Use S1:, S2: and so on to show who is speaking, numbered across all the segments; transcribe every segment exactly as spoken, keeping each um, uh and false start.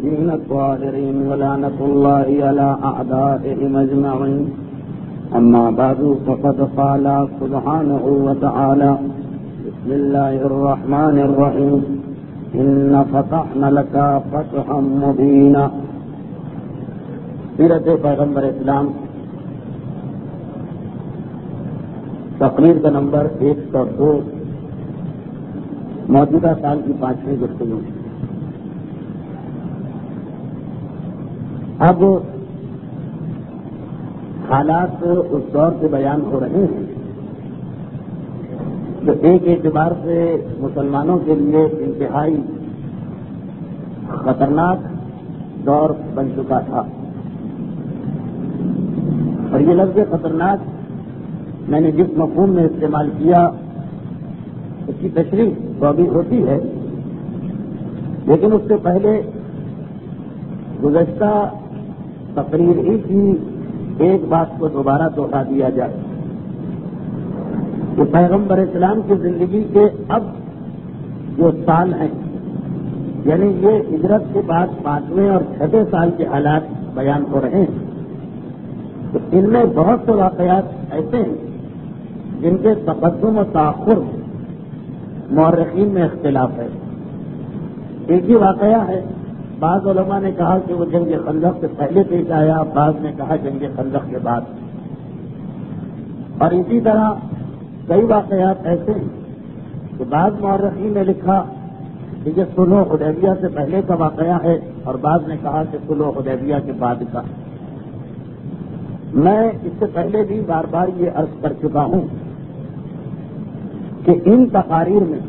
S1: الطيبين الطاهرين ولعنة الله على أعدائهم أجمعين. أما بعد فقد قال سبحانه وتعالى: بسم الله الرحمن الرحيم. إن فتحنا لك فتحا مبينا. سیرت پیغمبر اسلام تقریر کا نمبر ایک سو دو، موجودہ سال کی پانچویں گفتگو. اب حالات اس دور سے بیان ہو رہے ہیں جو ایک اعتبار سے مسلمانوں کے لیے انتہائی خطرناک دور بن چکا تھا. اور یہ لفظ خطرناک میں نے جس مفہوم میں استعمال کیا اس کی تشریح تو ابھی ہوتی ہے، لیکن اس سے پہلے گزشتہ تقریر ہی کی ایک بات کو دوبارہ دوہرا دیا جائے کہ پیغمبر اسلام کی زندگی کے اب جو سال ہیں، یعنی یہ ہجرت کے بعد پانچویں اور چھٹے سال کے حالات بیان ہو رہے ہیں، تو ان میں بہت سے واقعات ایسے ہیں جن کے تقدم و تاخر مورخین میں اختلاف ہے. ایک ہی واقعہ ہے، بعض علماء نے کہا کہ وہ جنگ خندق سے پہلے پیش آیا، بعض نے کہا جنگ خندق کے بعد. اور اسی طرح کئی واقعات ایسے ہیں کہ بعض مورخین نے لکھا کہ یہ صلح حدیبیہ سے پہلے کا واقعہ ہے، اور بعض نے کہا کہ صلح حدیبیہ کے بعد کا. میں اس سے پہلے بھی بار بار یہ عرض کر چکا ہوں کہ ان تقاریر میں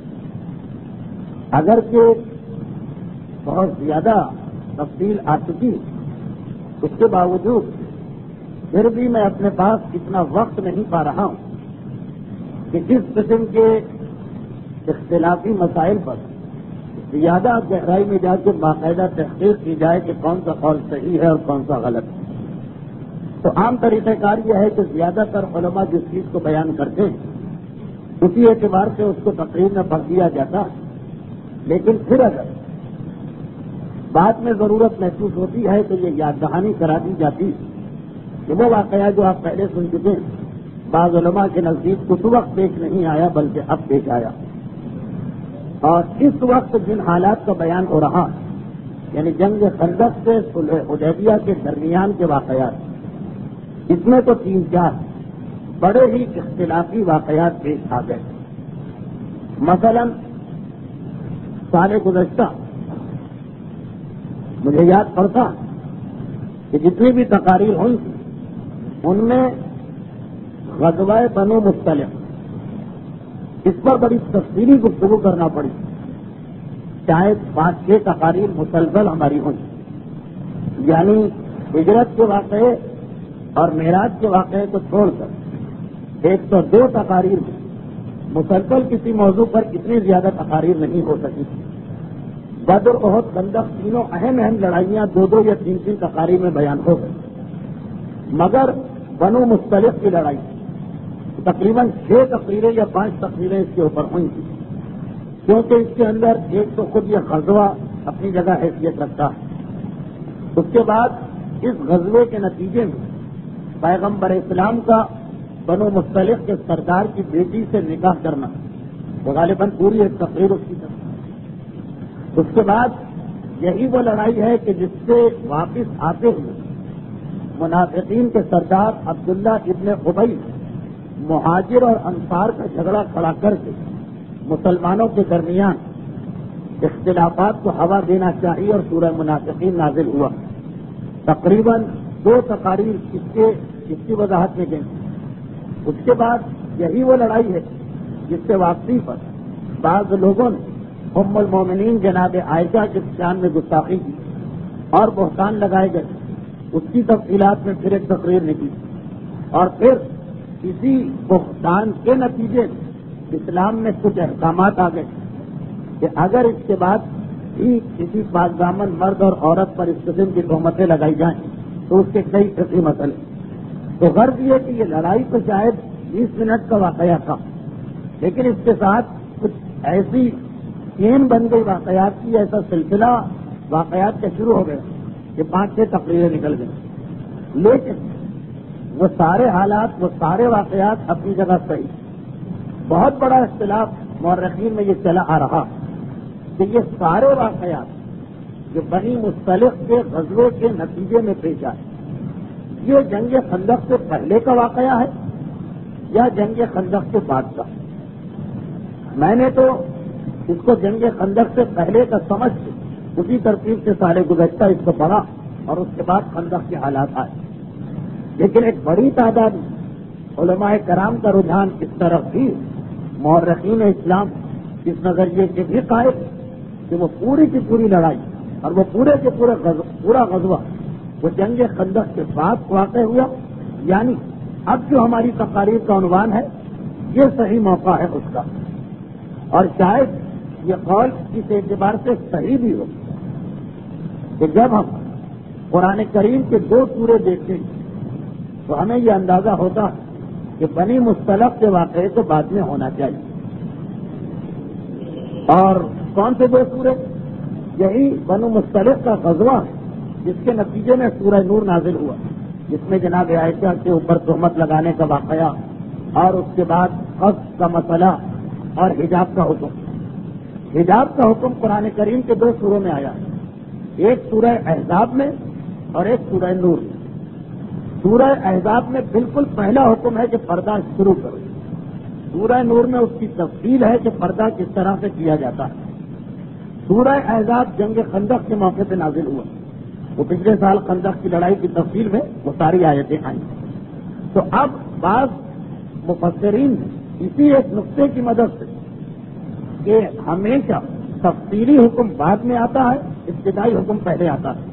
S1: اگرچہ بہت زیادہ تفصیل آ چکی، اس کے باوجود پھر بھی میں اپنے پاس اتنا وقت نہیں پا رہا ہوں کہ اس قسم کے اختلافی مسائل پر زیادہ گہرائی میں جا کے باقاعدہ تحقیق کی جائے کہ کون سا قول صحیح ہے اور کون سا غلط ہے. تو عام طریقہ کار یہ ہے کہ زیادہ تر علماء جس چیز کو بیان کرتے ہیں اسی اعتبار سے اس کو تقریر میں پڑھ دیا جاتا ہے، لیکن پھر اگر بعد میں ضرورت محسوس ہوتی ہے تو یہ یاد دہانی کرا دی جاتی کہ وہ واقعہ جو آپ پہلے سن چکے ہیں بعض علماء کے نزدیک اس وقت پیش نہیں آیا بلکہ اب پیش آیا. اور اس وقت جن حالات کا بیان ہو رہا یعنی جنگ خندق سے صلح حدیبیہ کے درمیان کے واقعات، اس میں تو تین چار بڑے ہی اختلافی واقعات پیش آ گئے. مثلا سال گزشتہ مجھے یاد پڑتا کہ جتنی بھی تقاریر ہوئی ان میں غزوہ بنو مختلف اس پر بڑی تفصیلی گفتگو کرنا پڑی. شاید پانچ چھ تقاریر مسلسل ہماری ہوئی، یعنی ہجرت کے واقعے اور معراج کے واقعے کو چھوڑ کر ایک سو دو تقاریر میں مسلسل کسی موضوع پر اتنی زیادہ تقاریر نہیں ہو سکی. بدر احد خندق تینوں اہم اہم لڑائیاں دو دو یا تین تین تقاریر میں بیان ہو گئی، مگر بنو مختلف کی لڑائی تقریباً چھ تقریریں یا پانچ تقریریں اس کے اوپر ہوئی تھیں، کیونکہ اس کے اندر ایک تو خود یہ غزوہ اپنی جگہ حیثیت رکھتا ہے. اس کے بعد اس غزوے کے نتیجے میں پیغمبر اسلام کا بنو مختلف کے سردار کی بیٹی سے نکاح کرنا وہ غالباً پوری ایک تقریر اس کی طرف. اس کے بعد یہی وہ لڑائی ہے کہ جس سے واپس آتے ہوئے منافقین کے سردار عبداللہ ابن ابی مہاجر اور انصار کا جھگڑا کھڑا کر کے مسلمانوں کے درمیان اختلافات کو ہوا دینا چاہیے اور سورہ منافقین نازل ہوا. تقریباً دو تقاریر اس کے اس کی وضاحت میں گئی. اس کے بعد یہی وہ لڑائی ہے جس سے واپسی پر بعض لوگوں نے ام المومنین جناب عائشہ کے شان میں گستاخی کی اور بہتان لگائے گئے. اس کی تفصیلات میں پھر ایک تقریر نکلی، اور پھر اسی بہتان کے نتیجے میں اسلام میں کچھ احکامات آ گئے کہ اگر اس کے بعد بھی کسی پاکدامن مرد اور عورت پر اس قسم کی تہمتیں لگائی جائیں تو اس کے کئی فقہی مسئلے. تو غرض یہ کہ یہ لڑائی تو شاید بیس منٹ کا واقعہ تھا، لیکن اس کے ساتھ کچھ ایسی چین بن گئی واقعات کی، ایسا سلسلہ واقعات کے شروع ہو گئے کہ پانچ چھ تقریریں نکل گئی، لیکن وہ سارے حالات، وہ سارے واقعات اپنی جگہ صحیح۔ بہت بڑا اختلاف مورخین میں یہ چلا آ رہا کہ یہ سارے واقعات جو بنی مصطلق کے غزوے کے نتیجے میں پیش آئے، یہ جنگ خندق سے پہلے کا واقعہ ہے یا جنگ خندق کے بعد کا؟ میں نے تو اس کو جنگ خندق سے پہلے کا سمجھ کے اسی ترتیب سے سارے گزشتہ اس کو پڑھا اور اس کے بعد خندق کے حالات آئے، لیکن ایک بڑی تعداد علماء کرام کا رجحان اس طرف بھی، مورخین اسلام اس نظریے کے بھی قائل کہ وہ پوری کی پوری لڑائی اور وہ پورے کے پورے پورا غزوہ وہ جنگ خندق کے بعد واقع ہوا، یعنی اب جو ہماری تقاریر کا عنوان ہے یہ صحیح موقع ہے اس کا، اور شاید یہ قول اس اعتبار سے صحیح بھی ہو کہ جب ہم قرآن کریم کے دو سورے دیکھتے ہیں تو ہمیں یہ اندازہ ہوتا کہ بنی مصطلق کے واقعے تو بعد میں ہونا چاہیے۔ اور کون سے دو سورے؟ یہی بنو مصطلق کا غزوہ جس کے نتیجے میں سورہ نور نازل ہوا، جس میں جناب عائشہ کے اوپر تہمت لگانے کا واقعہ اور اس کے بعد قصد کا مسئلہ اور حجاب کا حکم۔ حجاب کا حکم قرآن کریم کے دو سوروں میں آیا، ایک سورہ احزاب میں اور ایک سورہ نور میں۔ سورہ احزاب میں بالکل پہلا حکم ہے کہ پردہ شروع کرو، سورہ نور میں اس کی تفصیل ہے کہ پردہ کس طرح سے کیا جاتا ہے۔ سورہ احزاب جنگ خندق کے موقع پہ نازل ہوا، وہ پچھلے سال خندق کی لڑائی کی تفصیل میں وہ ساری آیتیں آئیں۔ تو اب بعض مفسرین نے اسی ایک نقطے کی مدد سے کہ ہمیشہ تفصیلی حکم بعد میں آتا ہے، ابتدائی حکم پہلے آتا ہے،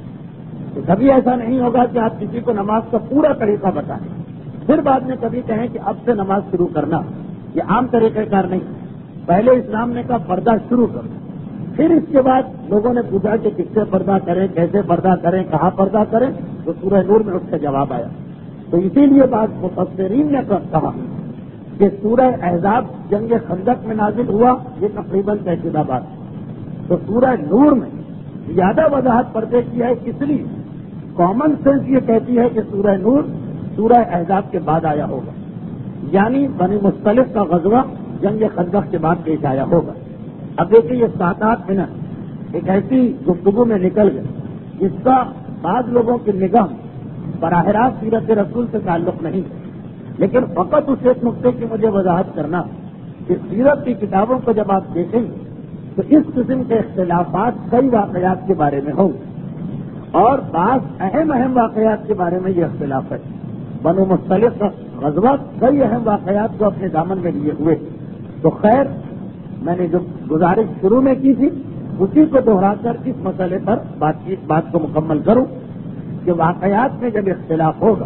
S1: تو کبھی ایسا نہیں ہوگا کہ آپ کسی کو نماز کا پورا طریقہ بتائیں پھر بعد میں کبھی کہیں کہ اب سے نماز شروع کرنا، یہ عام طریقہ کار نہیں۔ پہلے اسلام نے کہا پردہ شروع کرو، پھر اس کے بعد لوگوں نے پوچھا کہ کس سے پردہ کریں، کیسے پردہ کریں، کہاں پردہ کریں، تو سورہ نور میں اس کا جواب آیا۔ تو اسی لیے بعض مفسرین نے کہا کہ سورہ احزاب جنگ خندق میں نازل ہوا، یہ تقریباً طے شدہ بات ہے۔ تو سورہ نور میں زیادہ وضاحت پردے کی ہے، اس لیے کامن سینس یہ کہتی ہے کہ سورہ نور سورہ احزاب کے بعد آیا ہوگا، یعنی بنی مصطلق کا غزوہ جنگ خندق کے بعد پیش آیا ہوگا۔ اب دیکھیں یہ سات آٹھ منٹ ایک ایسی گفتگو میں نکل گئے جس کا بعض لوگوں کی نگاہ براہ راست سیرت رسول سے تعلق نہیں ہے، لیکن فقط اس ایک نقطے کی مجھے وضاحت کرنا کہ سیرت کی کتابوں کو جب آپ دیکھیں گے تو اس قسم کے اختلافات کئی واقعات کے بارے میں ہوں گے، اور بعض اہم اہم واقعات کے بارے میں یہ اختلاف ہے۔ بنو مصطلق کا غزوہ کئی اہم واقعات کو اپنے دامن میں لیے ہوئے، تو خیر میں نے جو گزارش شروع میں کی تھی اسی کو دوہرا کر اس مسئلے پر بات چیت بات کو مکمل کروں کہ واقعات میں جب اختلاف ہوگا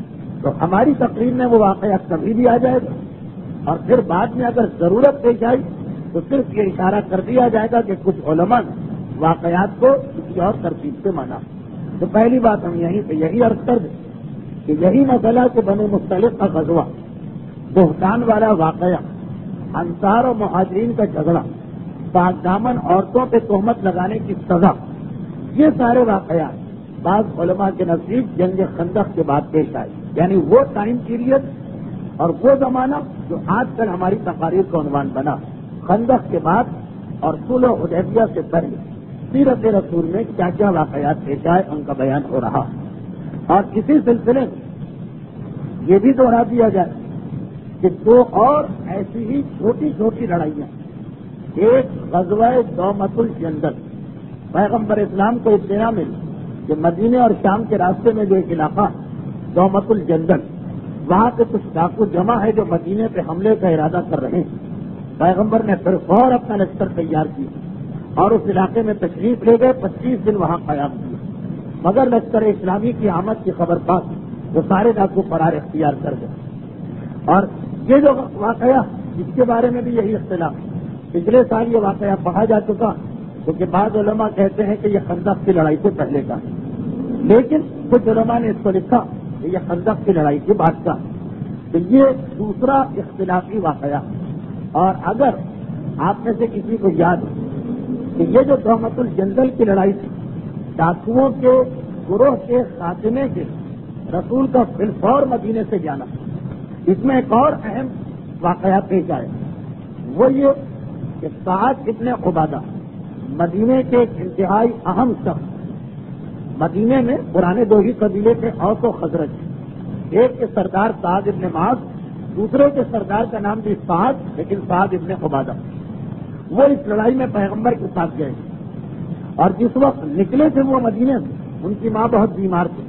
S1: تو ہماری تقریر میں وہ واقعات کبھی بھی آ جائے گا، اور پھر بعد میں اگر ضرورت پیش آئی تو صرف یہ اشارہ کر دیا جائے گا کہ کچھ علماء نے واقعات کو کسی اور ترتیب سے مانا۔ تو پہلی بات ہم یہیں پہ یہی عرض کر دیں کہ یہی مسئلہ کہ بنو مصطلق کا غزوہ، بہتان والا واقعہ، انصار و مہاجرین کا جھگڑا، پاک دامن عورتوں پہ تہمت لگانے کی سزا، یہ سارے واقعات بعض علماء کے نزدیک جنگ خندق کے بعد پیش آئے، یعنی وہ ٹائم پیریڈ اور وہ زمانہ جو آج کل ہماری تقاریر کا عنوان بنا، خندق کے بعد اور صلح حدیبیہ سے پہلے سیرت رسول میں کیا کیا واقعات پیش آئے ان کا بیان ہو رہا۔ اور اسی سلسلے میں یہ بھی دوہرا دیا جائے کہ دو اور ایسی ہی چھوٹی چھوٹی لڑائیاں، ایک غزوہ دومت الجندل، پیغمبر اسلام کو اطلاع ملی کہ مدینے اور شام کے راستے میں جو ایک علاقہ دومت الجندل، وہاں سے کچھ ڈاکو جمع ہے جو مدینے پہ حملے کا ارادہ کر رہے ہیں۔ پیغمبر نے پھر فور اپنا لشکر تیار کیا اور اس علاقے میں تشریف لے گئے، پچیس دن وہاں قیام کیا، مگر لشکر اسلامی کی آمد کی خبر پا وہ سارے ڈاکو فرار اختیار کر گئے۔ اور یہ جو واقعہ اس کے بارے میں بھی یہی اختلاف، پچھلے سال یہ واقعہ پڑھا جا چکا کیونکہ بعض علماء کہتے ہیں کہ یہ خندق کی لڑائی سے پہلے کا، لیکن کچھ علماء نے اس کو لکھا کہ یہ خندق کی لڑائی کے بعد کا، تو یہ دوسرا اختلافی واقعہ۔ اور اگر آپ میں سے کسی کو یاد ہو کہ یہ جو دوحۃ الجندل کی لڑائی تھی، ڈاکوؤں کے گروہ کے خاتمے کے رسول کا بالفور مدینے سے جانا، اس میں ایک اور اہم واقعہ پیش آئے، وہ یہ کہ سعد ابن عبادہ مدینے کے ایک انتہائی اہم شخص، مدینے میں پرانے دو ہی قبیلے کے اوس و خزرج، ایک کے سردار سعد ابن معاذ، دوسرے کے سردار کا نام بھی سعد لیکن سعد ابن عبادہ، وہ اس لڑائی میں پیغمبر کے ساتھ گئے اور جس وقت نکلے تھے وہ مدینے سے ان کی ماں بہت بیمار تھی۔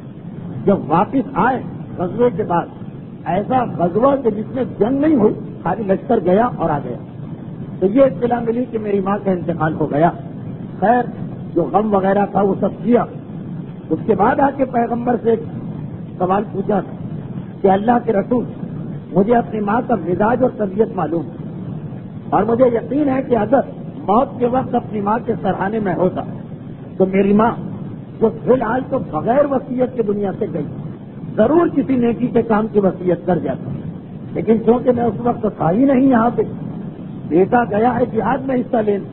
S1: جب واپس آئے غزوے کے بعد، ایسا غزوہ کہ جس میں جنگ نہیں ہوئی، خالی لشکر گیا اور آ گیا، تو یہ اطلاع ملی کہ میری ماں کا انتقال ہو گیا۔ خیر جو غم وغیرہ تھا وہ سب کیا۔ اس کے بعد آ کے پیغمبر سے ایک سوال پوچھا کہ اللہ کے رسول، مجھے اپنی ماں کا مزاج اور طبیعت معلوم ہے اور مجھے یقین ہے کہ اگر موت کے وقت اپنی ماں کے سرحانے میں ہوتا تو میری ماں جو فی الحال تو بغیر وصیت کے دنیا سے گئی، ضرور کسی نیکی کے کام کی وصیت کر جاتا، لیکن چونکہ میں اس وقت تھا ہی نہیں یہاں پہ، بیٹا گیا ہے جہاد میں حصہ لینے،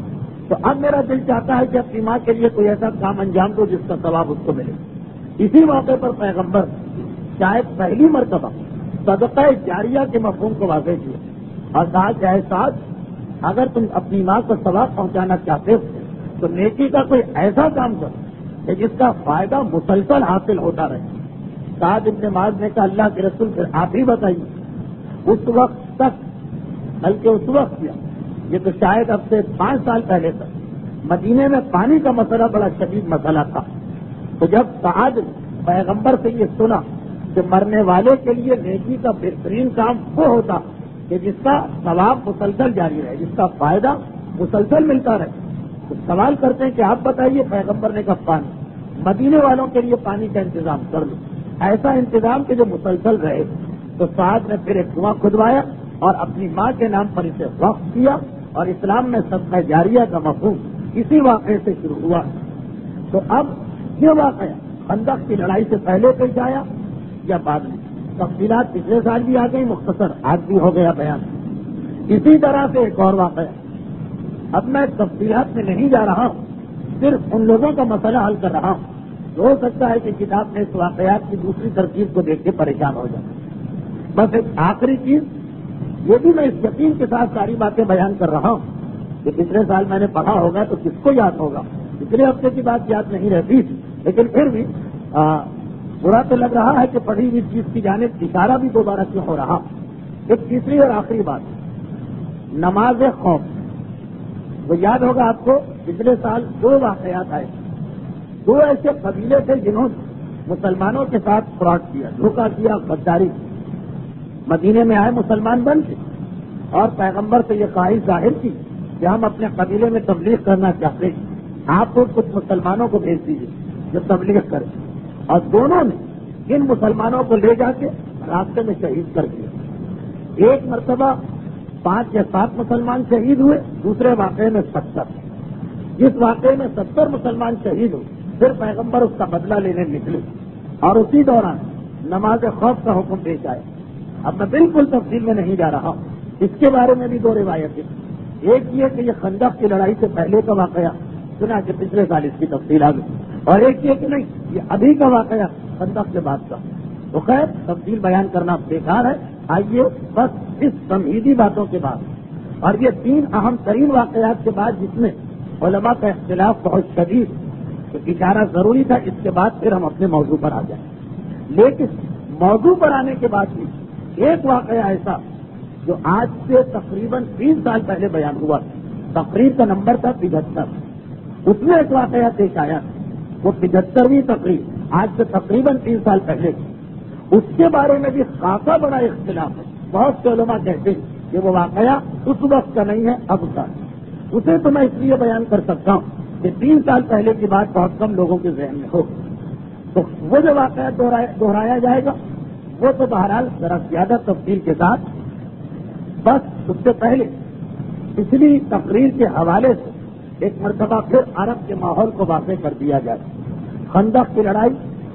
S1: تو اب میرا دل چاہتا ہے کہ اپنی ماں کے لیے کوئی ایسا کام انجام دو جس کا ثواب اس کو ملے۔ اسی موقع پر پیغمبر شاید پہلی مرتبہ صدقہ جاریہ کے مفہوم کو واضح کیا اور کہا کہ اے سعد، اگر تم اپنی ماں کو ثواب پہنچانا چاہتے ہو تو نیکی کا کوئی ایسا کام کرو کہ جس کا فائدہ مسلسل حاصل ہوتا رہے۔ سعد ابن معاذ نے کہا اللہ کے رسول پھر آپ ہی بتائیے۔ اس وقت تک، بلکہ اس وقت کیا، یہ تو شاید اب سے پانچ سال پہلے تک مدینے میں پانی کا مسئلہ بڑا شدید مسئلہ تھا، تو جب سعد پیغمبر سے یہ سنا کہ مرنے والے کے لیے نیکی کا بہترین کام وہ ہوتا کہ جس کا ثواب مسلسل جاری رہے، جس کا فائدہ مسلسل ملتا رہے، تو سوال کرتے ہیں کہ آپ بتائیے۔ پیغمبر نے کہا پانی، مدینے والوں کے لیے پانی کا انتظام کر لو، ایسا انتظام کہ جو مسلسل رہے۔ تو سعد نے پھر ایک کنواں کھدوایا اور اپنی ماں کے نام پر اسے وقف کیا، اور اسلام میں صدقہ جاریہ کا مفہوم اسی واقعے سے شروع ہوا۔ تو اب یہ واقعہ خندق کی لڑائی سے پہلے پیش آیا یا بعد میں؟ تفصیلات پچھلے سال بھی آ گئی، مختصر آج بھی ہو گیا بیان۔ اسی طرح سے ایک اور واقعہ، اب میں تفصیلات میں نہیں جا رہا ہوں، صرف ان لوگوں کا مسئلہ حل کر رہا ہوں۔ ہو سکتا ہے کہ کتاب میں اس واقعات کی دوسری ترکیب کو دیکھ کے پریشان ہو جائے۔ بس ایک آخری چیز، یہ بھی میں اس یقین کے ساتھ ساری باتیں بیان کر رہا ہوں کہ پچھلے سال میں نے پڑھا ہوگا تو کس کو یاد ہوگا، پچھلے ہفتے کی بات یاد نہیں رہتی، لیکن پھر بھی آ, برا تو لگ رہا ہے کہ پڑھی ہوئی چیز کی جانب اشارہ بھی دوبارہ کیوں ہو رہا۔ ایک تیسری اور آخری بات، نماز خوف، وہ یاد ہوگا آپ کو پچھلے سال دو واقعات آئے، دو ایسے قبیلے تھے جنہوں نے مسلمانوں کے ساتھ فراڈ کیا، دھوکہ کیا، غداری کی۔ مدینے میں آئے مسلمان بن کے اور پیغمبر سے یہ خواہش ظاہر کی کہ ہم اپنے قبیلے میں تبلیغ کرنا چاہتے ہیں، آپ کو کچھ مسلمانوں کو بھیج دیجیے جو تبلیغ کریں، اور دونوں نے ان مسلمانوں کو لے جا کے راستے میں شہید کر دیا۔ ایک مرتبہ پانچ یا سات مسلمان شہید ہوئے، دوسرے واقعے میں ستر۔ جس واقعے میں ستر مسلمان شہید ہوئے، پھر پیغمبر اس کا بدلہ لینے نکلے اور اسی دوران نماز خوف کا حکم پیش آیا۔ اب میں بالکل تفصیل میں نہیں جا رہا ہوں، اس کے بارے میں بھی دو روایتیں، ایک یہ کہ یہ خندق کی لڑائی سے پہلے کا واقعہ سنا کہ پچھلے سال اس کی تفصیل آ گئی، اور ایک یہ کہ نہیں یہ ابھی کا واقعہ خندق کے بعد کا۔ تو خیر تفصیل بیان کرنا بیکار ہے، آئیے بس اس تمہیدی باتوں کے بعد اور یہ تین اہم ترین واقعات کے بعد جس میں علماء کا اختلاف بہت شدید تو اشارہ ضروری تھا، اس کے بعد پھر ہم اپنے موضوع پر آ جائیں۔ لیکن موضوع پر آنے کے بعد بھی ایک واقعہ ایسا جو آج سے تقریباً تین سال پہلے بیان ہوا، تقریب کا نمبر تھا پچہتر، اس میں ایک واقعہ پیش آیا، وہ پچہترویں تقریب آج سے تقریباً تین سال پہلے، اس کے بارے میں بھی خاصا بڑا اختلاف ہے۔ بہت سے علماء کہتے ہیں کہ وہ واقعہ اس وقت کا نہیں ہے، اب کا۔ اسے تو میں اس لیے بیان کر سکتا ہوں کہ تین سال پہلے کی بات بہت کم لوگوں کے ذہن میں ہو، تو وہ جو واقعہ دہرایا جائے گا وہ تو بہرحال ذرا زیادہ تفصیل کے ساتھ، بس اس سے پہلے پچھلی تقریر کے حوالے سے ایک مرتبہ پھر عرب کے ماحول کو واضح کر دیا جائے۔ خندق کی لڑائی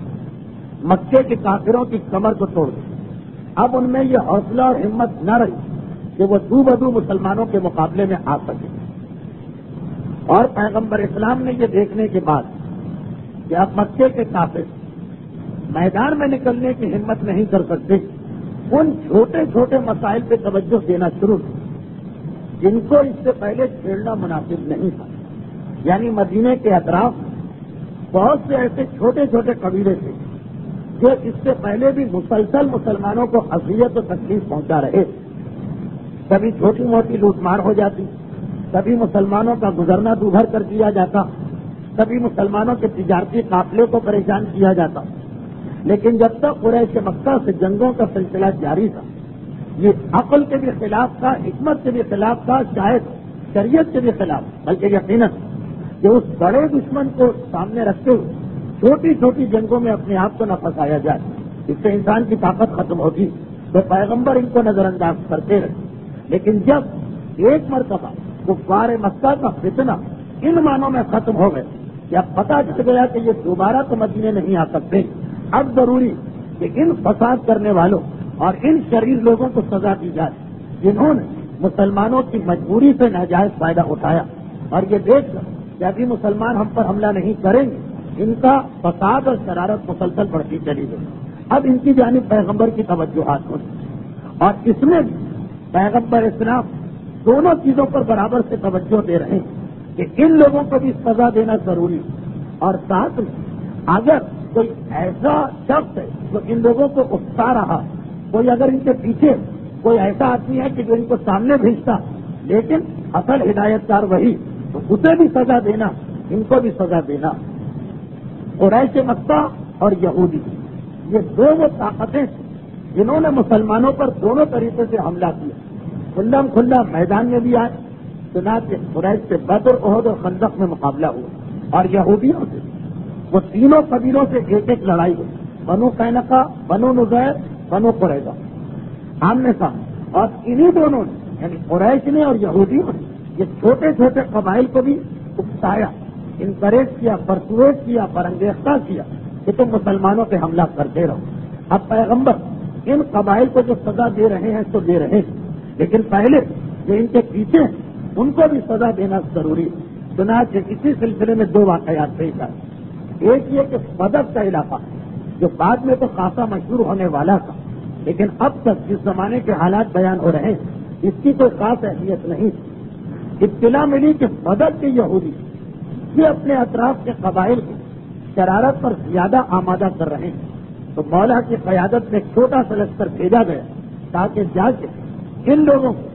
S1: مکے کے کافروں کی کمر کو توڑ دی، اب ان میں یہ حوصلہ اور ہمت نہ رہی کہ وہ دو بدو مسلمانوں کے مقابلے میں آ سکے۔ اور پیغمبر اسلام نے یہ دیکھنے کے بعد کہ اب مکے کے کافر میدان میں نکلنے کی ہمت نہیں کر سکتے، ان چھوٹے چھوٹے مسائل پہ توجہ دینا شروع کی جن کو اس سے پہلے چھیڑنا مناسب نہیں تھا. یعنی مدینے کے اطراف بہت سے ایسے چھوٹے چھوٹے قبیلے تھے جو اس سے پہلے بھی مسلسل مسلمانوں کو اذیت و تکلیف پہنچا رہے. کبھی چھوٹی موٹی لوٹ مار ہو جاتی، کبھی مسلمانوں کا گزرنا دوبھر کر دیا جاتا، کبھی مسلمانوں کے تجارتی قافلے کو پریشان کیا جاتا. لیکن جب تک قریش مکہ سے جنگوں کا سلسلہ جاری تھا، یہ عقل کے بھی خلاف تھا، حکمت کے بھی خلاف تھا، شاید شریعت کے بھی خلاف، بلکہ یقیناً کہ اس بڑے دشمن کو سامنے رکھتے ہوئے چھوٹی چھوٹی جنگوں میں اپنے آپ کو نہ پھنسایا جائے، اس سے انسان کی طاقت ختم ہوگی. تو پیغمبر ان کو نظر انداز کرتے رہے. لیکن جب ایک مرتبہ کفار مکہ کا فتنہ ان معنوں میں ختم ہو گئے کہ اب پتہ چل گیا کہ یہ دوبارہ تو مدینے نہیں آ سکتے، اب ضروری کہ ان فساد کرنے والوں اور ان شریر لوگوں کو سزا دی جائے جنہوں نے مسلمانوں کی مجبوری سے ناجائز فائدہ اٹھایا. اور یہ دیکھ کر کہ ابھی مسلمان ہم پر حملہ نہیں کریں گے، ان کا فساد اور شرارت مسلسل بڑھتی چلی گئی. اب ان کی جانب پیغمبر کی توجہات ہوئی اور اس میں بھی پیغمبر اسلام دونوں چیزوں پر برابر سے توجہ دے رہے ہیں کہ ان لوگوں کو بھی سزا دینا ضروری اور ساتھ میں اگر کوئی ایسا شخص ہے جو ان لوگوں کو اکسا رہا، کوئی اگر ان کے پیچھے کوئی ایسا آدمی ہے کہ جو ان کو سامنے بھیجتا لیکن اصل ہدایت کار وہی، تو اسے بھی سزا دینا، ان کو بھی سزا دینا. قریش مکہ اور یہودی یہ دو وہ طاقتیں جنہوں نے مسلمانوں پر دونوں طریقے سے حملہ کیا. کھلم کھلا میدان میں بھی آئے، چنانچہ قریش سے بدر، احد اور خندق میں مقابلہ ہوا، اور یہودیوں سے وہ تینوں قبیلوں سے ایک ایک لڑائی ہوئی، بنو قینقاع، بنو نذیر، بنو قریظہ، آمنے سامنے. اور انہی دونوں نے یعنی قریش نے اور یہودیوں نے یہ چھوٹے چھوٹے قبائل کو بھی اکسایا، انکریج کیا، پرسویٹ کیا، برانگیختہ کیا کہ تم مسلمانوں پہ حملہ کرتے رہو. اب پیغمبر ان قبائل کو جو سزا دے رہے ہیں تو دے رہے ہیں، لیکن پہلے جو ان کے پیچھے ہیں ان کو بھی سزا دینا ضروری ہے. چنانچہ اسی سلسلے میں دو واقعات پیش آئے. ایک یہ کہ بدر کا علاقہ جو بعد میں تو خاصا مشہور ہونے والا تھا، لیکن اب تک جس زمانے کے حالات بیان ہو رہے ہیں اس کی کوئی خاص اہمیت نہیں تھی. اطلاع ملی کہ بدر کے یہودی یہ اپنے اطراف کے قبائل کو شرارت پر زیادہ آمادہ کر رہے ہیں، تو مولا کی قیادت میں چھوٹا سا لشکر بھیجا گیا تاکہ جا کے ان لوگوں کو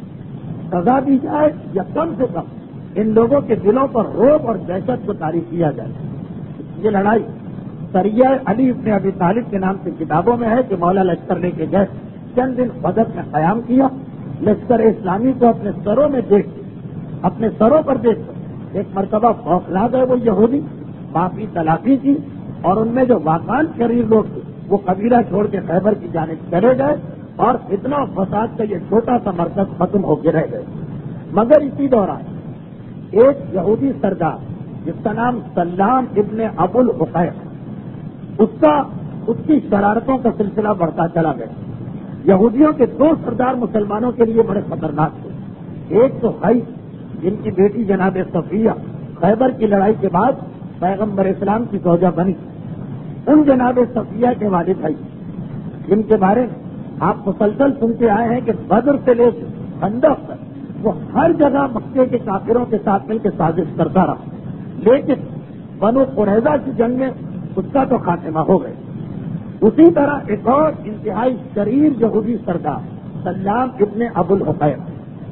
S1: سزا دی جائے یا کم سے کم ان لوگوں کے دلوں پر روب اور دہشت کو طاری کیا جائے. یہ لڑائی سریہ علی ابن ابی طالب کے نام سے کتابوں میں ہے کہ مولا لشکر لے کے گئے، چند دن بدر میں قیام کیا، لشکر اسلامی کو اپنے سروں میں دیکھ اپنے سروں پر دیکھ کر ایک مرتبہ خوفنا گئے وہ یہودی، معافی تلافی کی، اور ان میں جو واقعان شریر لوگ تھے وہ قبیلہ چھوڑ کے خیبر کی جانب چلے گئے اور فتنہ و فساد کا یہ چھوٹا سا مرکز ختم ہو کے رہ گئے. مگر اسی دوران ایک یہودی سردار جس کا نام سلام ابن ابو الحقیق، اس کا اس کی شرارتوں کا سلسلہ بڑھتا چلا گیا. یہودیوں کے دو سردار مسلمانوں کے لیے بڑے خطرناک تھے. ایک تو ہے جن کی بیٹی جناب صفیہ خیبر کی لڑائی کے بعد پیغمبر اسلام کی زوجہ بنی، ان جناب صفیہ کے والد بھائی جن کے بارے میں آپ مسلسل سنتے آئے ہیں کہ بدر سے لے کے خندق تک وہ ہر جگہ مکے کے کافروں کے ساتھ مل کے سازش کرتا رہا، لیکن بنو قریظہ کی جنگ میں اس کا تو خاتمہ ہو گئے. اسی طرح ایک اور انتہائی شریر یہودی سردار سلام ابن ابو الحقیق،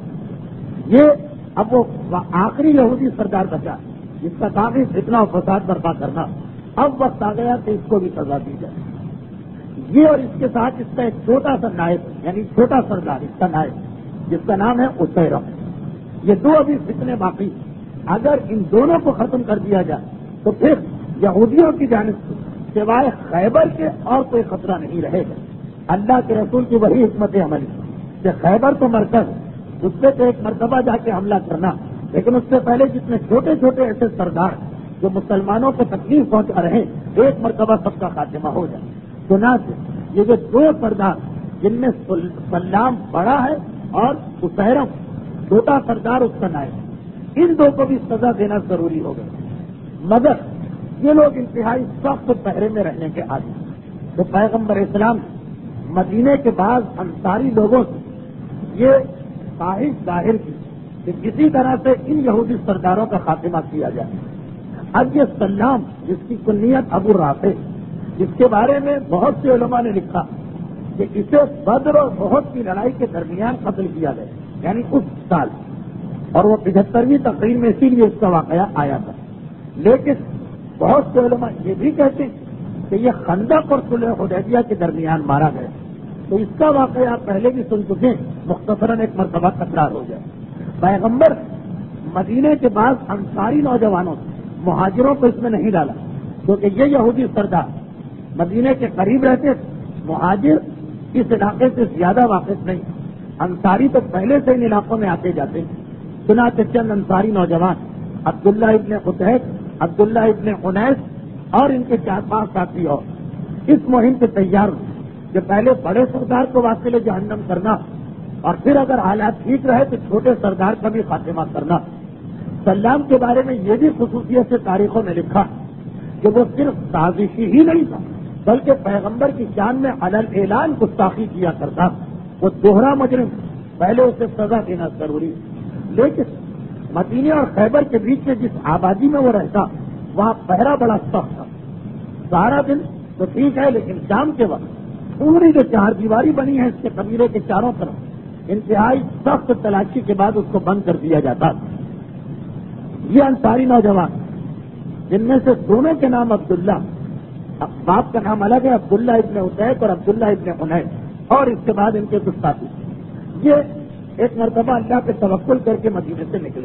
S1: یہ اب وہ آخری یہودی سردار بچا جس کا کام ہی فتنہ و فساد برپا کرنا. اب وقت آ گیا کہ اس کو بھی سزا دی جائے. یہ اور اس کے ساتھ اس کا ایک چھوٹا سا نائب یعنی چھوٹا سردار اس کا نائب جس کا نام ہے اسیرہ، یہ دو ابھی فتنے باقی. اگر ان دونوں کو ختم کر دیا جائے تو پھر یہودیوں کی جانب سے سوائے خیبر کے اور کوئی خطرہ نہیں رہے گا. اللہ کے رسول کی وہی حکمت عملی کہ خیبر تو مرکز اس سے تو ایک مرتبہ جا کے حملہ کرنا، لیکن اس سے پہلے جتنے چھوٹے چھوٹے ایسے سردار جو مسلمانوں کو تکلیف پہنچا رہے ہیں ایک مرتبہ سب کا خاتمہ ہو جائے. چنانچہ یہ جو دو سردار جن میں سلام بڑا ہے اور اسیرہ چھوٹا سردار اس کا نائب، ان دو کو بھی سزا دینا ضروری ہو گیا، مگر یہ لوگ انتہائی سخت پہرے میں رہنے کے عادی، تو پیغمبر اسلام مدینے کے بعض انصاری لوگوں سے یہ خواہش ظاہر کی کہ کسی طرح سے ان یہودی سرداروں کا خاتمہ کیا جائے۔ اب یہ سلام جس کی کنیت ابو رافع، جس کے بارے میں بہت سے علماء نے لکھا کہ اسے بدر اور احد کی لڑائی کے درمیان قتل کیا گیا، یعنی اس سال، اور وہ پچہترویں تقریر میں اسی لیے اس کا واقعہ آیا تھا۔ لیکن بہت سے علماء یہ بھی کہتے ہیں کہ یہ خندق اور صلح حدیبیہ کے درمیان مارا گیا، تو اس کا واقعہ آپ پہلے بھی سن چکے ہیں، مختصراً ایک مرتبہ تکرار ہو جائے۔ پیغمبر مدینے کے بعد انصاری نوجوانوں مہاجروں کو اس میں نہیں ڈالا، کیونکہ یہ یہودی سردار مدینے کے قریب رہتے تھے، مہاجر اس علاقے سے زیادہ واقف نہیں، انصاری تو پہلے سے ان علاقوں میں آتے جاتے ہیں۔ چنانچہ چند انصاری نوجوان عبداللہ ابن قتیب، عبداللہ ابن انیس اور ان کے چار پانچ ساتھی اور اس مہم سے تیار ہوئے کہ پہلے بڑے سردار کو واصل جہنم کرنا، اور پھر اگر حالات ٹھیک رہے تو چھوٹے سردار کا بھی خاتمہ کرنا۔ سلام کے بارے میں یہ بھی خصوصیت سے تاریخوں میں لکھا کہ وہ صرف سازشی ہی نہیں تھا، بلکہ پیغمبر کی شان میں علل اعلان گستاخی کیا کرتا، وہ دوہرا مجرم، پہلے اسے سزا دینا ضروری۔ لیکن مدینے اور خیبر کے بیچ میں جس آبادی میں وہ رہتا، وہاں پہرا بڑا سخت تھا، سارا دن تو ٹھیک ہے، لیکن شام کے وقت پوری جو چار دیواری بنی ہے اس کے قبیلے کے چاروں طرف انتہائی سخت تلاشی کے بعد اس کو بند کر دیا جاتا۔ یہ انصاری نوجوان جن میں سے دونوں کے نام عبداللہ، باپ کا نام الگ ہے، عبداللہ ابن عتیق اور عبداللہ ابن انیس، اور اس کے بعد ان کے کچھ ساتھی، یہ ایک مرتبہ اللہ پہ توکل کر کے مدینے سے نکلے،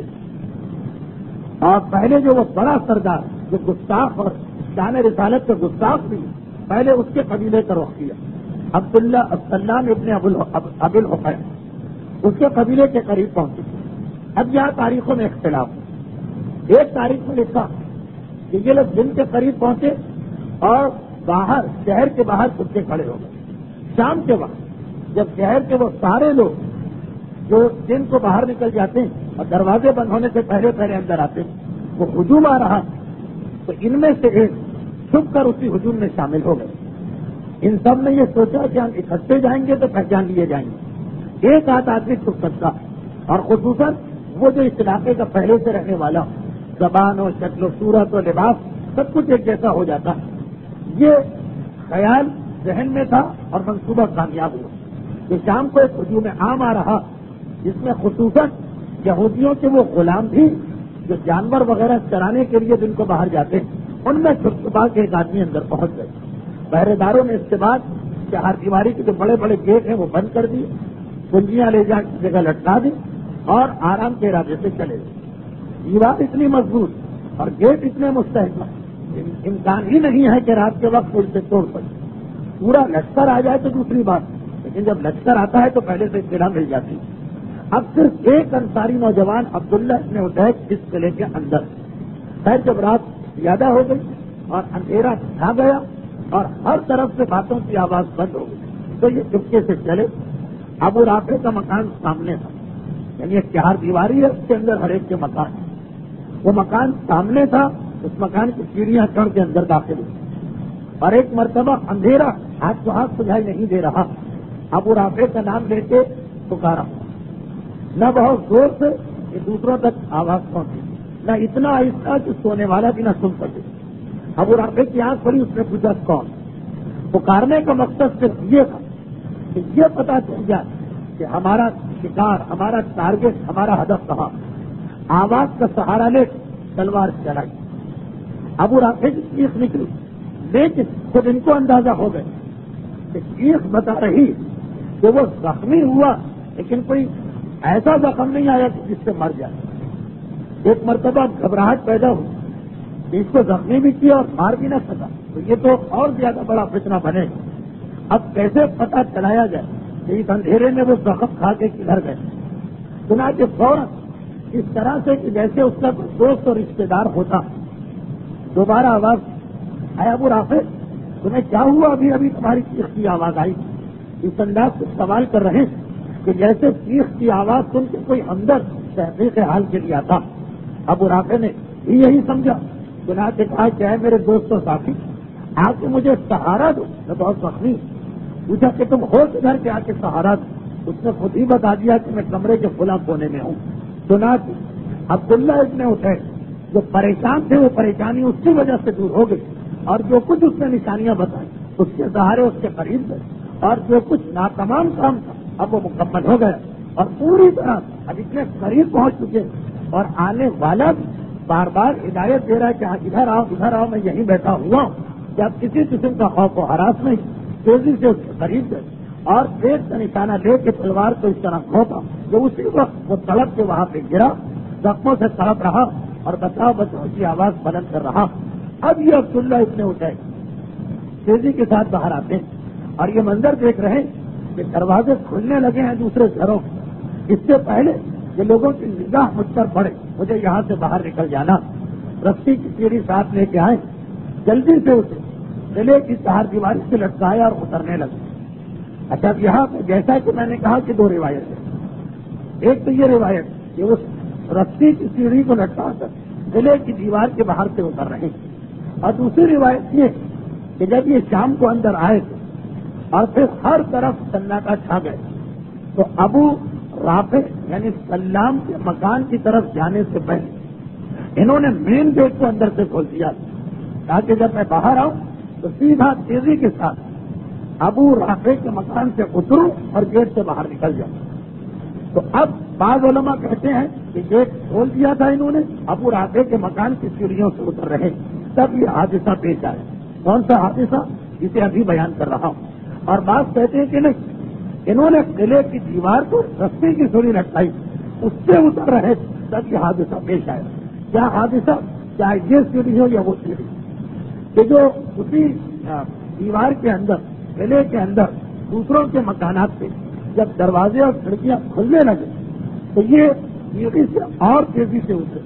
S1: اور پہلے جو وہ بڑا سردار جو گستاخ اور شان رسالت کا گستاخ بھی، پہلے اس کے قبیلے کا رخ کیا، عبداللہ سلام ابن ابو الحقیق، اس کے قبیلے کے قریب پہنچے۔ اب یہاں تاریخوں میں اختلاف ہے، ایک تاریخ میں لکھا کہ یہ لوگ دن کے قریب پہنچے اور باہر شہر کے باہر کتے کھڑے ہو گئے۔ شام کے وقت جب شہر کے وہ سارے لوگ جو دن کو باہر نکل جاتے ہیں اور دروازے بند ہونے سے پہلے پہلے اندر آتے ہیں، وہ ہجوم آ رہا، تو ان میں سے ایک چھپ کر اسی ہجوم میں شامل ہو گئے۔ ان سب نے یہ سوچا کہ ہم اکٹھے جائیں گے تو پہچان لیے جائیں گے، ایک آدھ آدمی چھپ سکتا، اور خصوصاً وہ جو اس علاقے کا پہلے سے رہنے والا، زبان و شکل و صورت و لباس سب کچھ ایک جیسا ہو جاتا۔ یہ خیال ذہن میں تھا اور منصوبہ کامیاب ہوا کہ شام کو ایک ہجوم عام آ رہا، جس میں خصوصاً یہودیوں کے وہ غلام بھی جو جانور وغیرہ چرانے کے لیے دن کو باہر جاتے ہیں، ان میں چھپ چھپا کے ایک آدمی اندر پہنچ گئے۔ پہرے داروں نے اس کے بعد چہار دیواری کے جو بڑے بڑے گیٹ ہیں وہ بند کر دیے، کنجیاں لے جا کی جگہ لٹکا دی اور آرام کے ارادے سے چلے گئے۔ دیوار اتنی مضبوط اور گیٹ اتنے مستحکم، امکان ہی نہیں ہے کہ رات کے وقت کوئی سے توڑ پڑے۔ پورا لشکر آ جائے تو دوسری بات، لیکن جب لشکر آتا ہے تو پہلے سے اطلاع مل جاتی ہے۔ اب صرف ایک انصاری نوجوان عبداللہ ابن عتیق اس قلعے کے اندر، خیر جب رات زیادہ ہو گئی اور اندھیرا چھا گیا اور ہر طرف سے باتوں کی آواز بند ہو گئی، تو یہ چپکے سے چلے۔ ابو رافع کا مکان سامنے تھا، یعنی ایک چہار دیواری ہے، اس کے اندر ہر ایک کے مکان، وہ مکان سامنے تھا، اس مکان کی سیڑھیاں چڑھ کے اندر داخل ہوئی، اور ایک مرتبہ اندھیرا ہاتھ کو ہاتھ سجھائی نہیں دے رہا، ابو رافع کا نام لے کے پکارا، نہ بہت زور سے کہ دوسروں تک آواز پہنچی، نہ اتنا آہستہ کہ سونے والا بھی نہ سن سکے۔ ابو رافع کی آنکھ پڑی، اس نے پوچھا کون؟ پکارنے کا مقصد صرف یہ تھا کہ یہ پتا چل جائے کہ ہمارا شکار، ہمارا ٹارگیٹ، ہمارا ہدف کہاں۔ آواز کا سہارا لے تلوار چلائی، ابو رافع کی چیخ نکلی، لیکن خود ان کو اندازہ ہو گئے کہ چیخ بتا رہی کہ وہ زخمی ہوا، لیکن کوئی ایسا زخم نہیں آیا کہ جس سے مر جائے۔ ایک مرتبہ گھبراہٹ پیدا ہوئی، اس کو زخمی بھی کیا اور مار بھی نہ سکا، تو یہ تو اور زیادہ بڑا فتنہ بنے گا۔ اب کیسے پتہ چلایا جائے کہ اس اندھیرے میں وہ زخم کھا کے کدھر گئے؟ چنانچہ فوراً اس طرح سے کہ جیسے اس کا کوئی دوست اور رشتے دار ہوتا، دوبارہ آواز، اے ابو رافع تمہیں کیا ہوا؟ ابھی ابھی تمہاری چیخ کی آواز آئی۔ اس انداز سے سوال کر رہے ہیں کہ جیسے چیخ کی آواز سن کے کوئی اندر تحقیق حال کے لیے آتا۔ ابو رافع نے یہی سمجھا، چنانچہ کہا کہ اے میرے دوست و ساتھی، آ کے مجھے سہارا دو. میں بہت فخری پوچھا کہ تم ہو کدھر کے آ کے سہارا دو. اس نے خود ہی بتا دیا کہ میں کمرے کے فلاں کونے میں ہوں. چنانچہ عبداللہ ابن اتیب جو پریشان تھے وہ پریشانی اس کی وجہ سے دور ہو گئی، اور جو کچھ اس نے نشانیاں بتائی اس کے سہارے اس کے قریب گئے، اور جو کچھ ناتمام کام تھا اب وہ مکمل ہو گیا، اور پوری طرح اب اتنے قریب پہنچ چکے، اور آنے والا بار بار ہدایت دے رہا ہے کہ ہاں ادھر آؤ ادھر آؤ، میں یہیں بیٹھا ہوا ہوں. کہ اب کسی قسم کا خوف و ہراس نہیں، تیزی سے اس کے قریب گئے اور تیز کا نشانہ لے کے تلوار کو اس طرح کھوپا جو اسی وقت وہ تڑپ کے وہاں پہ گرا، زخموں سے تڑپ رہا اور بچاؤ بچاؤ کی آواز بلند کر رہا. اب یہ عبداللہ اتنے اٹھے تیزی کے ساتھ باہر آتے ہیں اور یہ منظر دیکھ رہے ہیں کہ دروازے کھلنے لگے ہیں دوسرے گھروں کے. اس سے پہلے یہ لوگوں کی نگاہ مجھ پر پڑے، مجھے یہاں سے باہر نکل جانا. رسی کی سیڑھی ساتھ لے کے آئے، جلدی سے اسے قلعے کی چار دیواری سے لٹکایا اور اترنے لگے. اچھا یہاں پہ جیسا کہ میں نے کہا کہ دو روایت ہے. ایک تو یہ روایت کہ اس رسی کی سیڑھی کو لٹکا کر قلعے کی دیوار کے باہر سے اتر رہے ہیں، اور دوسری روایت یہ کہ جب یہ شام کو اندر آئے تھے اور پھر ہر طرف سناٹا چھا گئے تو ابو رافع یعنی سلام کے مکان کی طرف جانے سے پہلے انہوں نے مین گیٹ کو اندر سے کھول دیا تاکہ جب میں باہر آؤں تو سیدھا تیزی کے ساتھ ابو رافع کے مکان سے اتروں اور گیٹ سے باہر نکل جاؤں. تو اب بعض علماء کہتے ہیں کہ گیٹ کھول دیا تھا انہوں نے، ابو رافع کے مکان کی سیڑھیوں سے اتر رہے، تب یہ حادثہ پیش آیا. کون سا حادثہ؟ جسے ابھی بیان کر رہا ہوں. اور بعض کہتے ہیں کہ نہیں، انہوں نے قلعے کی دیوار کو رسی کی سیڑھی لٹکائی، اس سے اتر رہے تب یہ حادثہ پیش آیا. کیا حادثہ؟ چاہے یہ سیڑھی ہو یا وہ سیڑھی، کہ جو اسی دیوار کے اندر قلعے کے اندر دوسروں کے مکانات سے جب دروازے اور کھڑکیاں کھلنے لگے تو یہ سیڑھی سے اور تیزی سے اترے.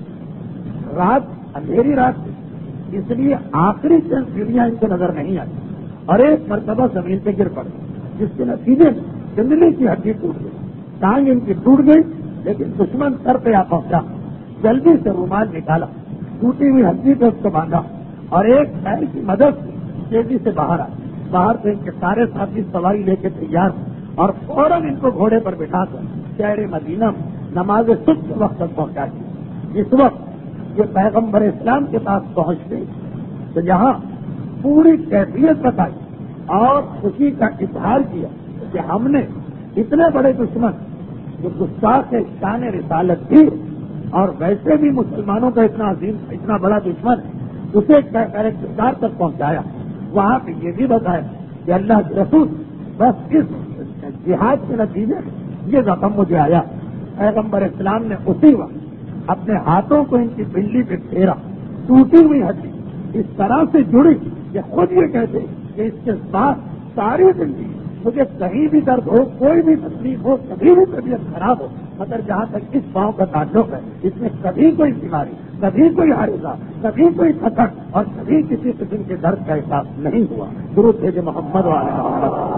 S1: رات اندھیری رات تھی، اس لیے آخری چند سیڑھیاں ان کو نظر نہیں آئی اور ایک مرتبہ زمین پہ گر پڑے، جس کے نتیجے میں چندلی کی ہڈی ٹوٹ گئی، ٹانگ ان کی ٹوٹ گئی، لیکن دشمن سر پہ آ پہنچا. جلدی سے رومال نکالا، ٹوٹی ہوئی ہڈی پہ اس کو باندھا اور ایک پیر کی مدد سے تیزی سے باہر آئے. باہر سے ان کے سارے ساتھی سواری لے کے تیار اور فوراً ان کو گھوڑے پر بٹھا کر شہر مدینہ میں نماز صبح کے وقت تک پہنچا دیا. جس وقت یہ پیغمبر اسلام کے پاس پہنچتے تو یہاں پوری کیفیت بتائی اور خوشی کا اظہار کیا کہ ہم نے اتنے بڑے دشمن جو گستاخ شان رسالت تھی اور ویسے بھی مسلمانوں کا اتنا عظیم اتنا بڑا دشمن اسے کردار تک پہنچایا. وہاں پہ یہ بھی بتایا کہ اللہ کے رسول بس اس جہاد کے نتیجے میں یہ زخم مجھے آیا. پیغمبر اسلام نے اسی وقت اپنے ہاتھوں کو ان کی پنڈلی پہ پھیرا، ٹوٹی ہوئی ہڈی اس طرح سے جڑی کہ خود یہ کہتے کہ اس کے بعد ساری زندگی مجھے کہیں بھی درد ہو، کوئی بھی تکلیف ہو، کبھی بھی طبیعت خراب ہو، مگر جہاں تک اس پاؤں کا تعلق ہے اس میں کبھی کوئی بیماری، کبھی کوئی حادثہ، کبھی کوئی تھکن اور کبھی کسی قسم کے درد کا احساس نہیں ہوا. درود بھیجے محمد والے محمد.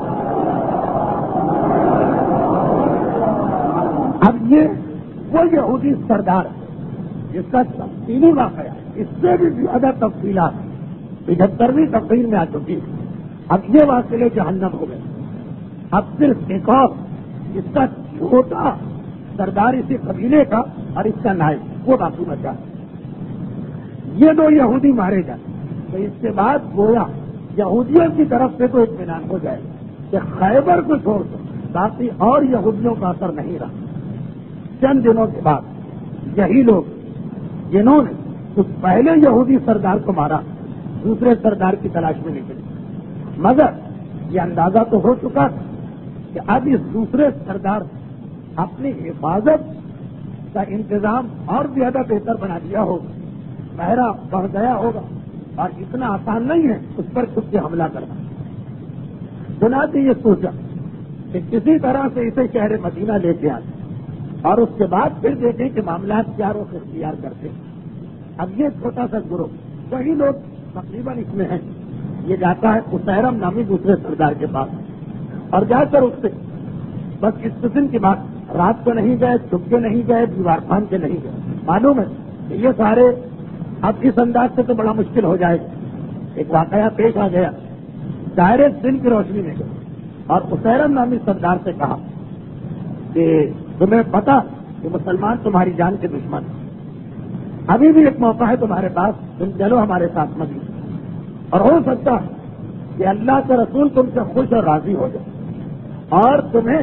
S1: اب یہ وہ یہودی سردار جس کا تفصیلی واقعہ ہے، اس سے بھی زیادہ تفصیلات پچہترویں تفصیل میں آ چکی ہے. اب یہ واقعے جہنم ہو گئے. اب صرف ایک اور اس کا چھوٹا سردار اسی قبیلے کا اور اس کا نائب وہ باقی بچا. یہ دو یہودی مارے جائیں تو اس کے بعد گویا یہودیوں کی طرف سے تو اطمینان ہو جائے کہ خیبر کو چھوڑ کر باقی اور یہودیوں کا اثر نہیں رہا. چند دنوں کے بعد یہی لوگ جنہوں نے اس پہلے یہودی سردار کو مارا دوسرے سردار کی تلاش میں نکلے، مگر یہ اندازہ تو ہو چکا تھا کہ اب اس دوسرے سردار اپنی حفاظت کا انتظام اور زیادہ بہتر بنا دیا ہوگا، پہرا بڑھ گیا ہوگا اور اتنا آسان نہیں ہے اس پر خود سے حملہ کرنا. چنانچہ یہ سوچا کہ کسی طرح سے اسے شہر مدینہ لے کے آئے اور اس کے بعد پھر دیکھیں کہ معاملات کیا رخ اختیار کرتے ہیں. اب یہ چھوٹا سا گروہ وہی لوگ تقریباً اس میں ہیں، یہ جاتا ہے اسیرم نامی دوسرے سردار کے پاس اور جا کر اس سے بس اس قسم کی بات، رات کو نہیں گئے، چھپ کے نہیں گئے، دیوار پھان کے نہیں گئے، معلوم ہے یہ سارے اب اس انداز سے تو بڑا مشکل ہو جائے گا. ایک واقعہ پیش آ گیا ڈائریکٹ دن کی روشنی میں گیا اور اسیرم نامی سردار سے کہا کہ تمہیں پتا کہ مسلمان تمہاری جان کے دشمن ہیں, ابھی بھی ایک موقع ہے تمہارے پاس, تم چلو ہمارے ساتھ مدینے, اور ہو سکتا ہے کہ اللہ کے رسول تم سے خوش اور راضی ہو جائے اور تمہیں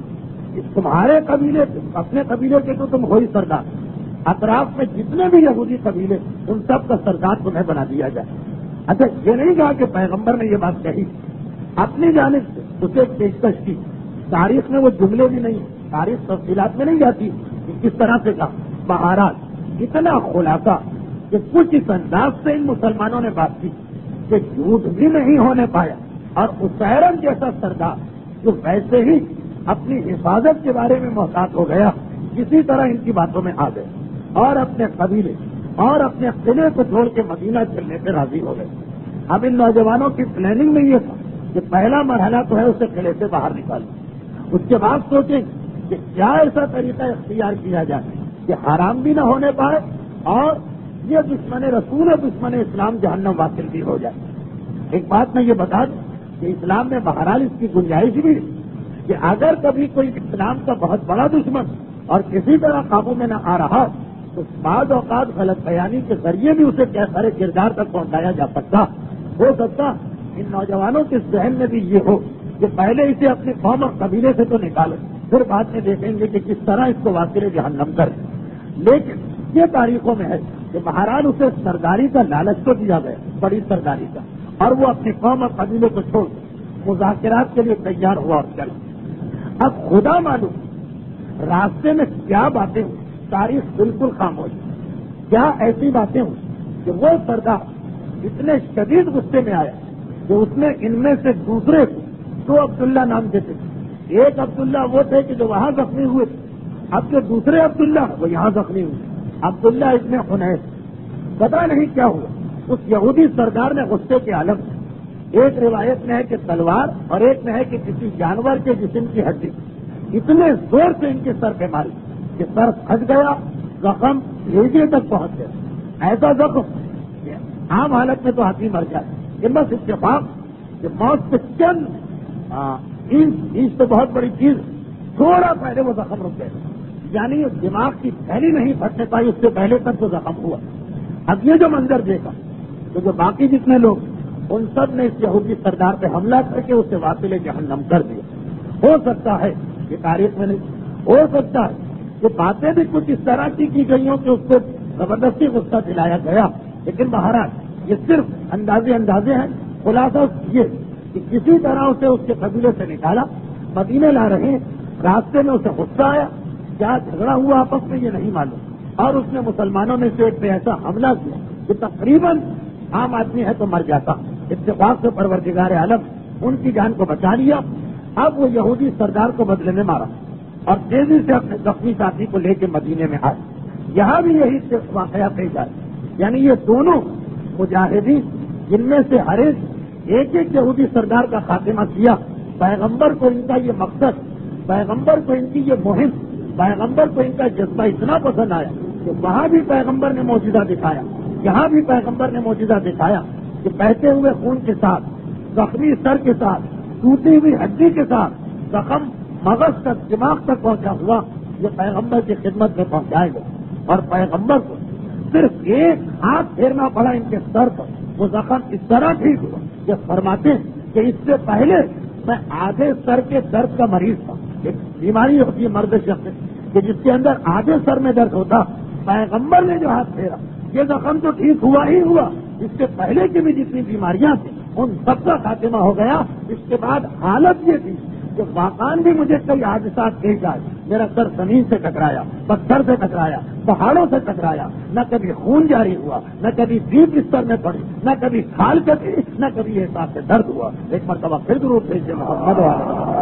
S1: تمہارے قبیلے اپنے قبیلے کے تو تم ہو ہی سردار, اطراف میں جتنے بھی یہودی قبیلے ان سب کا سردار تمہیں بنا دیا جائے. اچھا یہ نہیں کہا کہ پیغمبر نے یہ بات کہی, اپنی جانب سے اسے ایک پیشکش کی. تاریخ میں وہ جملے بھی نہیں, تاریخ تفصیلات میں نہیں جاتی کہ کس طرح سے کہا. بہرحال اتنا خلاصہ کہ کچھ اس انداز سے ان مسلمانوں نے بات کی کہ جھوٹ بھی نہیں ہونے پایا, اور اسیرم جیسا سردار جو ویسے ہی اپنی حفاظت کے بارے میں محتاط ہو گیا, کسی طرح ان کی باتوں میں آ گئے اور اپنے قبیلے اور اپنے قلعے کو چھوڑ کے مدینہ چلنے پہ راضی ہو گئے. اب ان نوجوانوں کی پلاننگ میں یہ تھا کہ پہلا مرحلہ تو ہے اسے قلعے سے باہر نکالنا, اس کے بعد سوچیں کہ کیا ایسا طریقہ اختیار کیا جائے کہ حرام بھی نہ ہونے پائے اور یہ دشمن رسول اور دشمن اسلام جہنم واصل بھی ہو جائے. ایک بات میں یہ بتا دوں کہ اسلام میں بہرحال اس کی گنجائش بھی ہے کہ اگر کبھی کوئی اسلام کا بہت بڑا دشمن اور کسی طرح قابو میں نہ آ رہا تو بعض اوقات غلط بیانی کے ذریعے بھی اسے سارے کردار تک پہنچایا جا سکتا. ہو سکتا ان نوجوانوں کے ذہن میں بھی یہ ہو کہ پہلے اسے اپنے قوم اور قبیلے سے تو نکالے, پھر بعد میں دیکھیں گے کہ کس طرح اس کو واصل جہنم کریں. لیکن یہ تاریخوں میں ہے کہ بہرحال اسے سرداری کا لالچ تو دیا گیا, بڑی سرداری کا, اور وہ اپنی قوم اور قبیلے کو چھوڑ مذاکرات کے لیے تیار ہوا اور چلا. اب خدا معلوم راستے میں کیا باتیں ہوئی, تاریخ بالکل خاموش, کیا ایسی باتیں ہوئی کہ وہ سردار اتنے شدید غصے میں آیا کہ اس نے ان میں سے دوسرے دو عبداللہ نام کے تھے, ایک عبداللہ وہ تھے کہ جو وہاں زخمی ہوئے, اب جو دوسرے عبداللہ وہ یہاں زخمی ہوئے. عبداللہ ابن حنیف, پتا نہیں کیا ہوا, اس یہودی سردار نے غصے کے عالم میں, ایک روایت میں ہے کہ تلوار اور ایک میں ہے کہ کسی جانور کے جسم کی ہڈی اتنے زور سے ان کے سر پہ ماری کہ سر پھٹ گیا, زخم بھیجے تک پہنچ گیا. ایسا زخم کہ عام حالت میں تو آدمی مر جائے, کہ بس اتفاق کہ موت سے چند انچ تو بہت بڑی چیز, تھوڑا پہلے وہ زخم رک گئے, یعنی دماغ کی پھیلی نہیں پھٹنے پائی, اس سے پہلے تک وہ زخم ہوا. اب یہ جو منظر دیکھا تو جو باقی جتنے لوگ ان سب نے اس یہودی سردار پہ حملہ کر کے اسے واصل جہنم کر دیا. ہو سکتا ہے یہ تاریخ میں نہیں, ہو سکتا ہے کہ باتیں بھی کچھ اس طرح کی کی گئی ہوں کہ اس کو زبردستی غصہ دلایا گیا, لیکن بہرحال یہ صرف اندازے اندازے ہیں. خلاصہ یہ کہ کسی طرح اسے اس کے قبیلے سے نکالا, مدینے لا رہے ہیں, راستے میں اسے غصہ آیا, کیا جھگڑا ہوا آپس میں یہ نہیں معلوم, اور اس نے مسلمانوں میں سے ایک پہ ایسا حملہ کیا کہ تقریباً عام آدمی ہے تو مر جاتا. اتفاق سے پروردگار عالم ان کی جان کو بچا لیا. اب وہ یہودی سردار کو بدلے میں مارا اور تیزی سے اپنے زخمی ساتھی کو لے کے مدینے میں آئے. یہاں بھی یہی واقعہ پیش آئے, یعنی یہ دونوں مجاہدین جن میں سے ہر ایک ایک ایک یہودی سردار کا خاتمہ کیا. پیغمبر کو ان کا یہ مقصد, پیغمبر کو ان کی یہ مہم, پیغمبر کو ان کا جذبہ اتنا پسند آیا کہ وہاں بھی پیغمبر نے معجزہ دکھایا, یہاں بھی پیغمبر نے معجزہ دکھایا کہ بہتے ہوئے خون کے ساتھ, زخمی سر کے ساتھ, ٹوٹی ہوئی ہڈی کے ساتھ زخم مغز تک دماغ تک پہنچا ہوا یہ پیغمبر کی خدمت میں پہنچائے گا. اور پیغمبر کو صرف ایک ہاتھ پھیرنا پڑا ان کے سر پر, وہ زخم اس طرح ٹھیک ہوا کہ فرماتے ہیں کہ اس سے پہلے میں آدھے سر کے درد کا مریض تھا. ایک بیماری ہوتی ہے مرد شخص کہ جس کے اندر آدھے سر میں درد ہوتا, پیغمبر نے جو ہاتھ پھیرا یہ زخم تو ٹھیک ہوا ہی ہوا, اس سے پہلے کی بھی جتنی بیماریاں تھیں ان سب کا خاتمہ ہو گیا. اس کے بعد حالت یہ تھی کہ واقعان بھی مجھے کئی حادثات پیش آئے, میرا سر زمین سے ٹکرایا, پتھر سے ٹکرایا, پہاڑوں سے ٹکرایا, نہ کبھی خون جاری ہوا, نہ کبھی دیپ بستر میں پڑی, نہ کبھی کھال کٹی, نہ کبھی احساس سے درد ہوا. ایک مرتبہ پھر ضرور بھیجیے محمد والا.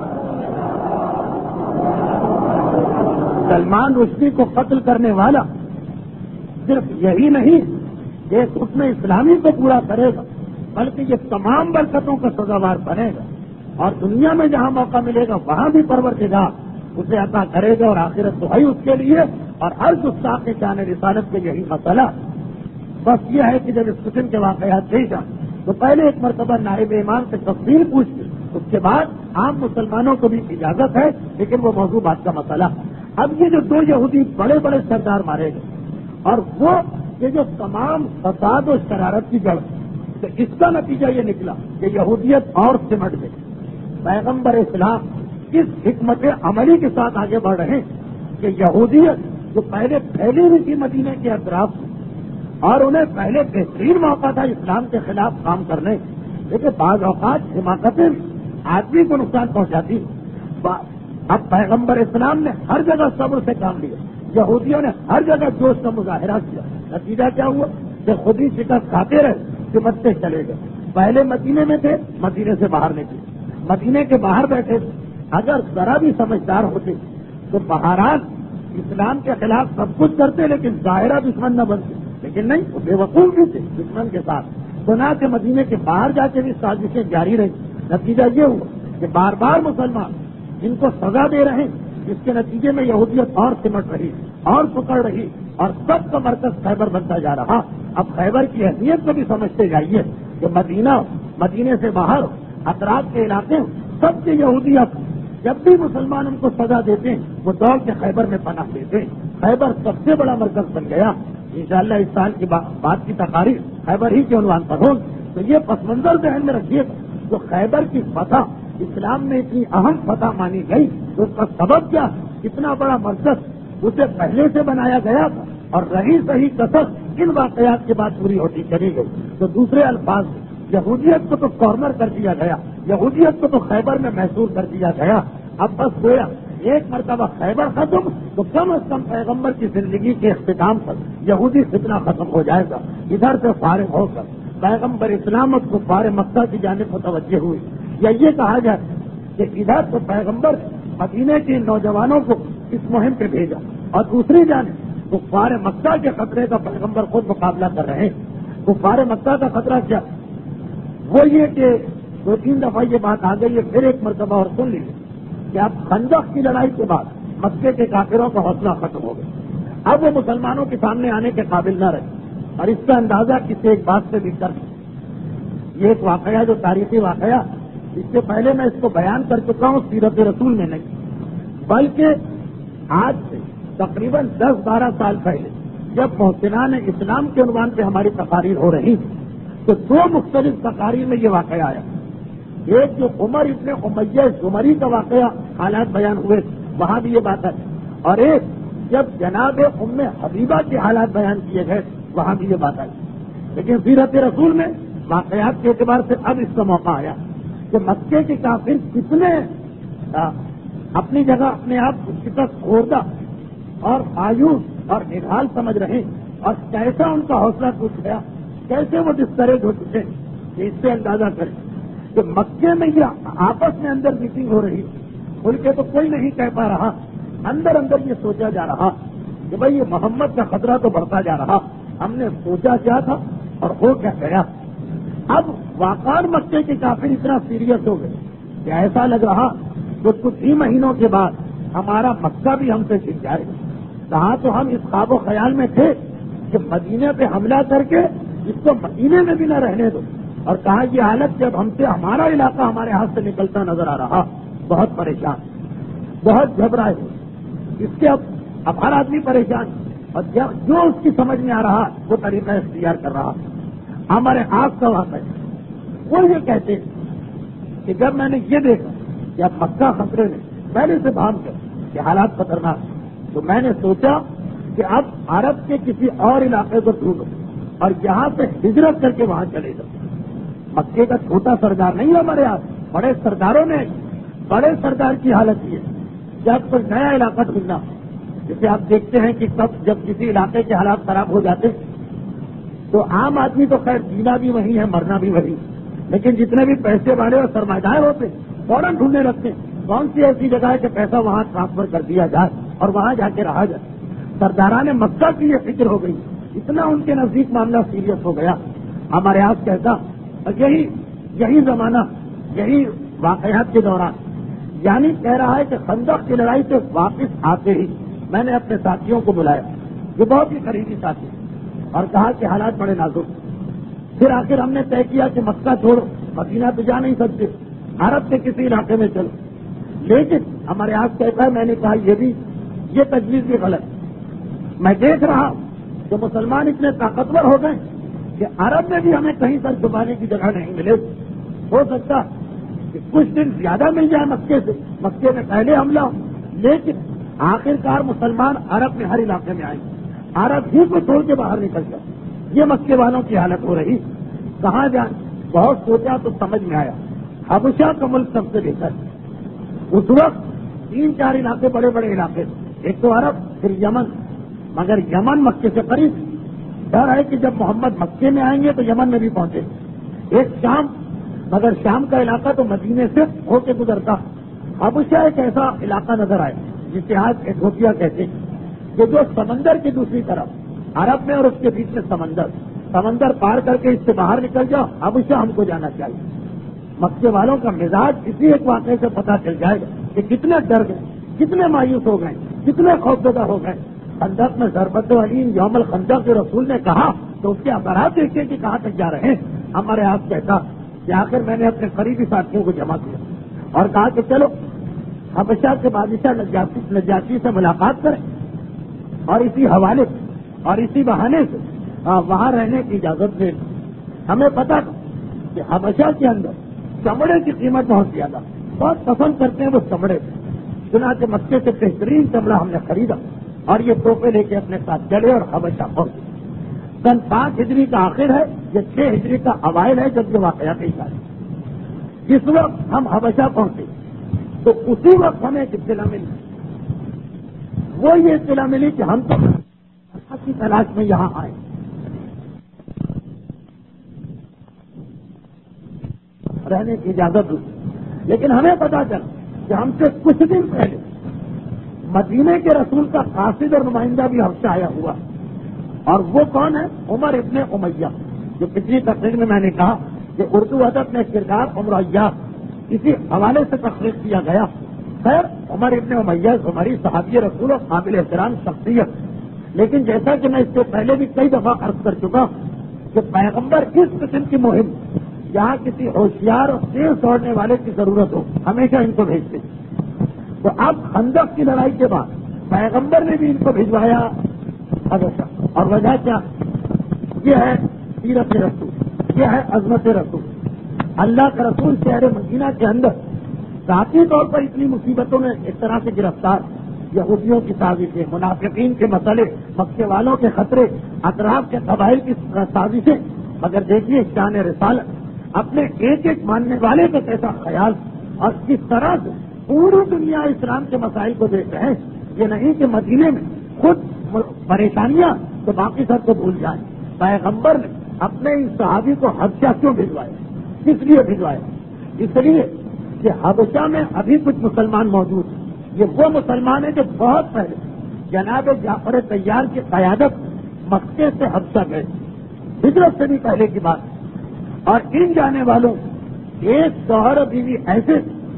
S1: سلمان رشدی کو قتل کرنے والا صرف یہی نہیں کہ حکم اسلامی کو پورا کرے گا, بلکہ یہ تمام برکتوں کا سزاوار بنے گا, اور دنیا میں جہاں موقع ملے گا وہاں بھی پروردگار اسے عطا کرے گا اور آخرت تو ہے اس کے لیے. اور ہر گستاخ شان رسالت کے یہی مسئلہ بس یہ ہے کہ جب اس قسم کے واقعات پیش آئیں تو پہلے ایک مرتبہ نائب امام سے تفصیل پوچھ لی, اس کے بعد عام مسلمانوں کو بھی اجازت ہے, لیکن وہ موضوع بات کا مسئلہ. اب یہ جو دو یہودی بڑے بڑے سردار مارے گئے اور وہ یہ جو تمام فساد و شرارت کی جڑ, تو اس کا نتیجہ یہ نکلا کہ یہودیت اور سمٹ گئی. پیغمبر اسلام اس حکمت عملی کے ساتھ آگے بڑھ رہے ہیں کہ یہودیت جو پہلے پھیلی ہوئی تھی مدینے کے اطراف میں اور انہیں پہلے بہترین موقع تھا اسلام کے خلاف کام کرنے, لیکن بعض اوقات حماقتیں آدمی کو نقصان پہنچاتی. اب پیغمبر اسلام نے ہر جگہ صبر سے کام لیا, یہودیوں نے ہر جگہ جوش کا مظاہرہ کیا. نتیجہ کیا ہوا کہ خود ہی شکست کھاتے رہے, سمٹتے چلے گئے. پہلے مدینے میں تھے, مدینے سے باہر نکلے, مدینے کے باہر بیٹھے. اگر ذرا بھی سمجھدار ہوتے تو بہرحال اسلام کے خلاف سب کچھ کرتے لیکن ظاہرہ دشمن نہ بنتے, لیکن نہیں, وہ بے وقوف بھی تھے دشمن کے ساتھ. گناہ کے مدینے کے باہر جا کے بھی سازشیں جاری رہی. نتیجہ یہ ہوا کہ بار بار مسلمان ان کو سزا دے رہے ہیں, جس کے نتیجے میں یہودیت اور سمٹ رہی اور پکڑ رہی اور سب کا مرکز خیبر بنتا جا رہا. اب خیبر کی اہمیت کو بھی سمجھتے جائیے کہ مدینہ, مدینے سے باہر اطراف کے علاقے سب کے یہودیت, جب بھی مسلمان ان کو سزا دیتے ہیں وہ دوڑ کے خیبر میں پناہ دیتے ہیں. خیبر سب سے بڑا مرکز بن گیا. انشاءاللہ اس سال کی بات کی تقاریر خیبر ہی کے عنوان پر ہوں, تو یہ پس منظر ذہن میں رکھیے گا. جو خیبر کی فتح اسلام میں اتنی اہم فتح مانی گئی تو اس کا سبب کیا, اتنا بڑا مرکز اسے پہلے سے بنایا گیا تھا اور رہی صحیح کثرت ان واقعات کے بعد پوری ہوتی چلی گئی. تو دوسرے الفاظ یہودیت کو تو کارنر کر دیا گیا, یہودیت کو تو خیبر میں محصور کر دیا گیا. اب بس گویا ایک مرتبہ خیبر ختم تو کم از کم پیغمبر کی زندگی کے اختتام پر یہودی فتنہ ختم ہو جائے گا. ادھر سے فارغ ہو کر پیغمبر اسلامت کو فار مکہ کی جانب متوجہ ہوئی, یا یہ کہا جائے کہ ادھر تو پیغمبر مدینے کے نوجوانوں کو اس مہم پہ بھیجا اور دوسری جانب تو فار مکہ کے خطرے کا پیغمبر خود مقابلہ کر رہے ہیں. تو فار مکہ کا خطرہ کیا, وہ یہ کہ دو تین دفعہ یہ بات آ گئی ہے, پھر ایک مرتبہ اور سن لیجیے کہ اب خندق کی لڑائی کے بعد مکے کے کافروں کا حوصلہ ختم ہو گیا. اب وہ مسلمانوں کے سامنے آنے کے قابل نہ رہے, اور اس کا اندازہ کسی ایک بات سے بھی کر یہ ایک واقعہ جو تاریخی واقعہ, اس سے پہلے میں اس کو بیان کر چکا ہوں سیرت رسول میں نہیں, بلکہ آج سے تقریباً دس بارہ سال پہلے جب محسنان اسلام کے عنوان پہ ہماری تقاریر ہو رہی تو دو مختلف تقاریر میں یہ واقعہ آیا. ایک جو عمر ابن امیہ زمری کا واقعہ حالات بیان ہوئے وہاں بھی یہ بات ہے, اور ایک جب جناب ام حبیبہ کے حالات بیان کیے گئے وہاں بھی یہ بات آئی. لیکن سیرت رسول میں واقعات کے اعتبار سے اب اس کا موقع آیا کہ مکے کے کافر کتنے اپنی جگہ اپنے آپ کو شکست خوردہ اور مایوس اور نڈھال سمجھ رہے اور کیسا ان کا حوصلہ ٹوٹ گیا, کیسے وہ ڈسکریج ہو چکے کہ اس سے اندازہ کریں کہ مکے میں یہ آپس میں اندر میٹنگ ہو رہی, کھل کے تو کوئی نہیں کہہ پا رہا, اندر اندر یہ سوچا جا رہا کہ بھائی یہ محمد کا خطرہ تو بڑھتا جا رہا, ہم نے سوچا کیا تھا اور ہو کیا گیا. اب واقعات مکے کے کافر اتنا سیریس ہو گئے کہ ایسا لگ رہا کہ کچھ ہی مہینوں کے بعد ہمارا مکہ بھی ہم سے چھن جائے. کہاں تو ہم اس خواب و خیال میں تھے کہ مدینے پہ حملہ کر کے اس کو مدینے میں بھی نہ رہنے دو, اور کہا یہ حالت جب ہم سے ہمارا علاقہ ہمارے ہاتھ سے نکلتا نظر آ رہا, بہت پریشان, بہت گھبرائے. اس کے اب اب ہر آدمی پریشان, اور جو اس کی سمجھ میں آ رہا وہ طریقہ اختیار کر رہا. ہمارے ہاتھ کا واقع وہ یہ کہتے کہ جب میں نے یہ دیکھا کہ اب مکہ خطرے میں پہلے سے بھانپ کر کہ حالات خطرناک, تو میں نے سوچا کہ اب عرب کے کسی اور علاقے کو ڈھونڈو اور یہاں سے ہجرت کر کے وہاں چلے جاؤ. مکے کا چھوٹا سردار نہیں ہے ہمارے ہاتھ, بڑے سرداروں نے بڑے سردار کی حالت یہ جب کوئی نیا علاقہ ڈھونڈنا, جسے آپ دیکھتے ہیں کہ سب جب کسی علاقے کے حالات خراب ہو جاتے تو عام آدمی تو خیر جینا بھی وہی ہے مرنا بھی وہی, لیکن جتنے بھی پیسے والے اور سرمایہ ہوتے فوراً ڈھونڈنے رکھتے ہیں کون سی ایسی جگہ ہے کہ پیسہ وہاں ٹرانسفر کر دیا جائے اور وہاں جا کے رہا جائے. سرداران مکہ کی یہ فکر ہو گئی, اتنا ان کے نزدیک معاملہ سیریس ہو گیا. ہمارے آج کہتا یہی یہی زمانہ, یہی واقعات کے دوران یعنی کہہ رہا ہے کہ خندق کی لڑائی سے واپس آتے ہی میں نے اپنے ساتھیوں کو بلایا، جو بہت ہی قریبی ساتھی، اور کہا کہ حالات بڑے نازک۔ پھر آخر ہم نے طے کیا کہ مکہ چھوڑو، مدینہ تو جا نہیں سکتے، عرب کے کسی علاقے میں چلو۔ لیکن ہمارے آپ کہتا ہے، میں نے کہا یہ بھی یہ تجویز بھی غلط۔ میں دیکھ رہا ہوں کہ مسلمان اتنے طاقتور ہو گئے کہ عرب میں بھی ہمیں کہیں سر چھپانے کی جگہ نہیں ملے۔ ہو سکتا کہ کچھ دن زیادہ مل جائے مکے سے، مکے میں پہلے حملہ ہو، لیکن آخر کار مسلمان عرب میں ہر علاقے میں آئیں، عرب ہی کو چھوڑ کے باہر نکل جائے۔ یہ مکے والوں کی حالت ہو رہی، کہاں جائیں؟ بہت سوچا تو سمجھ میں آیا حبشہ کا ملک سب سے بہتر۔ اس وقت تین چار علاقے بڑے بڑے علاقے، ایک تو عرب، پھر یمن، مگر یمن مکے سے قریب، ڈر ہے کہ جب محمد مکے میں آئیں گے تو یمن میں بھی پہنچے۔ ایک شام، مگر شام کا علاقہ تو مدینے سے ہو کے گزرتا۔ حبشہ ایک ایسا علاقہ نظر آئے جسے آج ایتھوپیا کہتے ہیں، کہ جو سمندر کی دوسری طرف، عرب میں اور اس کے بیچ میں سمندر، سمندر پار کر کے اس سے باہر نکل جاؤ، حبشہ ہم کو جانا چاہیے۔ مکے والوں کا مزاج اسی ایک واقعے سے پتہ چل جائے گا کہ کتنے ڈر گئے، کتنے مایوس ہو گئے، کتنے خوفزدہ ہو گئے۔ خندق میں ضربت علیم یوم الخندق کے رسول نے کہا تو اس کے اثرات دیکھیں کہ کہاں تک جا رہے ہیں۔ ہمارے آپ کہتا کہ آخر میں نے اپنے قریبی ساتھیوں کو جمع کیا اور کہا کہ چلو حبشہ کے بادشاہ نجاشی نجاشی سے ملاقات کریں اور اسی حوالے سے اور اسی بہانے سے وہاں رہنے کی اجازت دیں۔ ہمیں پتا تھا کہ حبشہ کے اندر چمڑے کی قیمت بہت زیادہ، بہت پسند کرتے ہیں وہ چمڑے، چنانچہ مکے سے بہترین چمڑا ہم نے خریدا اور یہ ٹوپے لے کے اپنے ساتھ چلے اور حبشہ پہنچے۔ سن پانچ ہجری کا آخر ہے، یہ چھ ہجری کا اوائل ہے جب یہ واقعہ پیش آیا۔ جس وقت ہم حبشہ پہنچے تو اسی وقت ہمیں ایک اطلاع ملی، وہ یہ اطلاع ملی کہ ہم تو کی تلاش میں یہاں آئے، رہنے کی اجازت ہوئی، لیکن ہمیں پتا چلا کہ ہم سے کچھ دن پہلے مدینے کے رسول کا قاصد اور نمائندہ بھی حبشہ آیا ہوا، اور وہ کون ہے؟ عمر ابن امیہ، جو پچھلی تقریر میں میں نے کہا کہ اردو ادب میں کردار عمر ایاس اسی حوالے سے تخلیق کیا گیا۔ خیر، عمر ابن امیہ عمری صحابی رسول اور قابل احترام شخصیت، لیکن جیسا کہ میں اس سے پہلے بھی کئی دفعہ عرض کر چکا کہ پیغمبر اس قسم کی مہم جہاں کسی ہوشیار اور تیز دوڑنے والے کی ضرورت ہو ہمیشہ ان کو بھیجتے۔ تو اب خندق کی لڑائی کے بعد پیغمبر نے بھی ان کو بھجوایا حبشہ، اور وجہ کیا؟ یہ ہے سیرت رسول، یہ ہے عظمت رسول۔ اللہ کا رسول شہر مدینہ کے اندر ذاتی طور پر اتنی مصیبتوں میں ایک طرح سے گرفتار، یہودیوں کی سازشیں، منافقین کے مسئلے، مکے والوں کے خطرے، اطراف کے قبائل کی سازشیں، مگر دیکھیے شان رسالت، اپنے ایک ایک ماننے والے کا کیسا خیال، اور کس طرح سے پوری دنیا اسلام کے مسائل کو دیکھ رہے ہیں۔ یہ نہیں کہ مدینے میں خود پریشانیاں تو باقی سب کو بھول جائیں۔ پیغمبر نے اپنے اس صحابی کو حبشہ کیوں بھجوایا؟ کس لیے بھجوایا؟ اس لیے کہ حبشہ میں ابھی کچھ مسلمان موجود ہیں۔ یہ وہ مسلمان ہیں جو بہت پہلے جناب جعفر طیار کی قیادت مکے سے حبشہ گئے، ہجرت سے بھی پہلے کی بات، اور ان جانے والوں ایک شوہر بیوی ایسے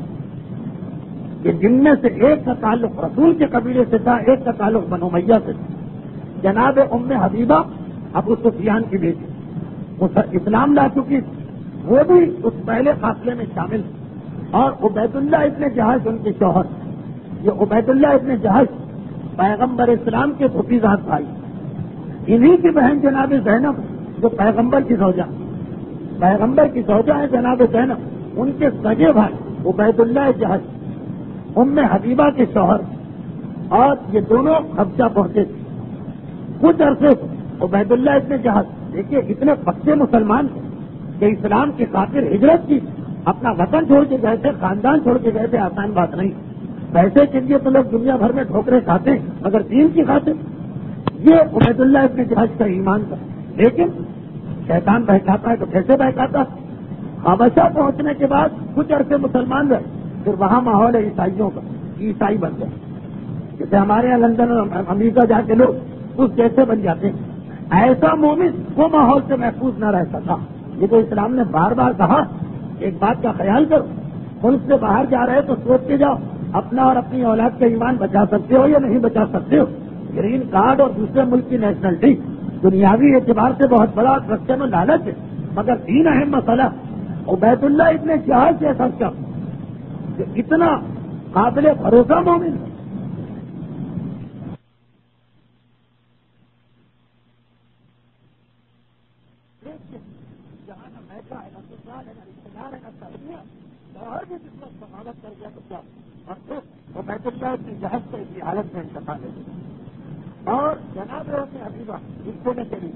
S1: کہ جن میں سے ایک کا تعلق رسول کے قبیلے سے تھا، ایک کا تعلق بنو امیہ سے تھا۔ جناب ام حبیبہ ابو سفیان کی بیٹی، اسلام لا چکی، وہ بھی اس پہلے قافلے میں شامل، اور عبید اللہ ابن جہش ان کے شوہر۔ یہ عبید اللہ ابن جہش پیغمبر اسلام کے بھتیجا بھائی، انہی کی بہن جناب زینب جو پیغمبر کی زوجہ، پیغمبر کی زوجہ ہے جناب زینب، ان کے سگے بھائی عبید اللہ جہش، ام حبیبہ کے شوہر، اور یہ دونوں حبشہ پہنچے تھے۔ کچھ عرصے عبید اللہ ابن جہش، دیکھیے اتنے پکے مسلمان تھے کہ اسلام کی خاطر ہجرت کی، اپنا وطن چھوڑ کے گئے تھے، خاندان چھوڑ کے گئے تھے، آسان بات نہیں۔ پیسے کے لیے تو لوگ دنیا بھر میں ٹھوکرے کھاتے ہیں، مگر دین کی خاطر یہ عبید اللہ ابن جہش کا ایمان تھا۔ لیکن شیطان بہکاتا ہے تو کیسے بہکاتا؟ حبشہ پہنچنے کے بعد کچھ عرصے مسلمان رہے، پھر وہاں ماحول ہے عیسائیوں کا، عیسائی بن گئے، جیسے ہمارے یہاں لندن اور امریکہ جا کے لوگ اس جیسے بن جاتے ہیں۔ ایسا مومن وہ ماحول سے محفوظ نہ رہ سکا۔ یہ تو اسلام نے بار بار کہا، ایک بات کا خیال کرو ملک سے باہر جا رہے تو سوچ کے جاؤ اپنا اور اپنی اولاد کا ایمان بچا سکتے ہو یا نہیں بچا سکتے ہو. گرین کارڈ اور دوسرے ملک کی نیشنلٹی دنیاوی اعتبار سے بہت بڑا رستے میں لالچ ہے، مگر دین اہم مسئلہ. عبید اللہ ابن جہاز جیسا شخص جو اتنا قابل بھروسہ مومن ہے، جہاں نہ میکا ہے، نہ سسرال ہے، نہ رشتے دار ہے، نہ سردیاں، اور بھی جس وقت بغاوت کر گیا تو کیا، اور پھر عبید اللہ ابن جہاز سے اسی حالت میں انتقال ہے. اور جناب ابن حبیبہ رشتے میں چلی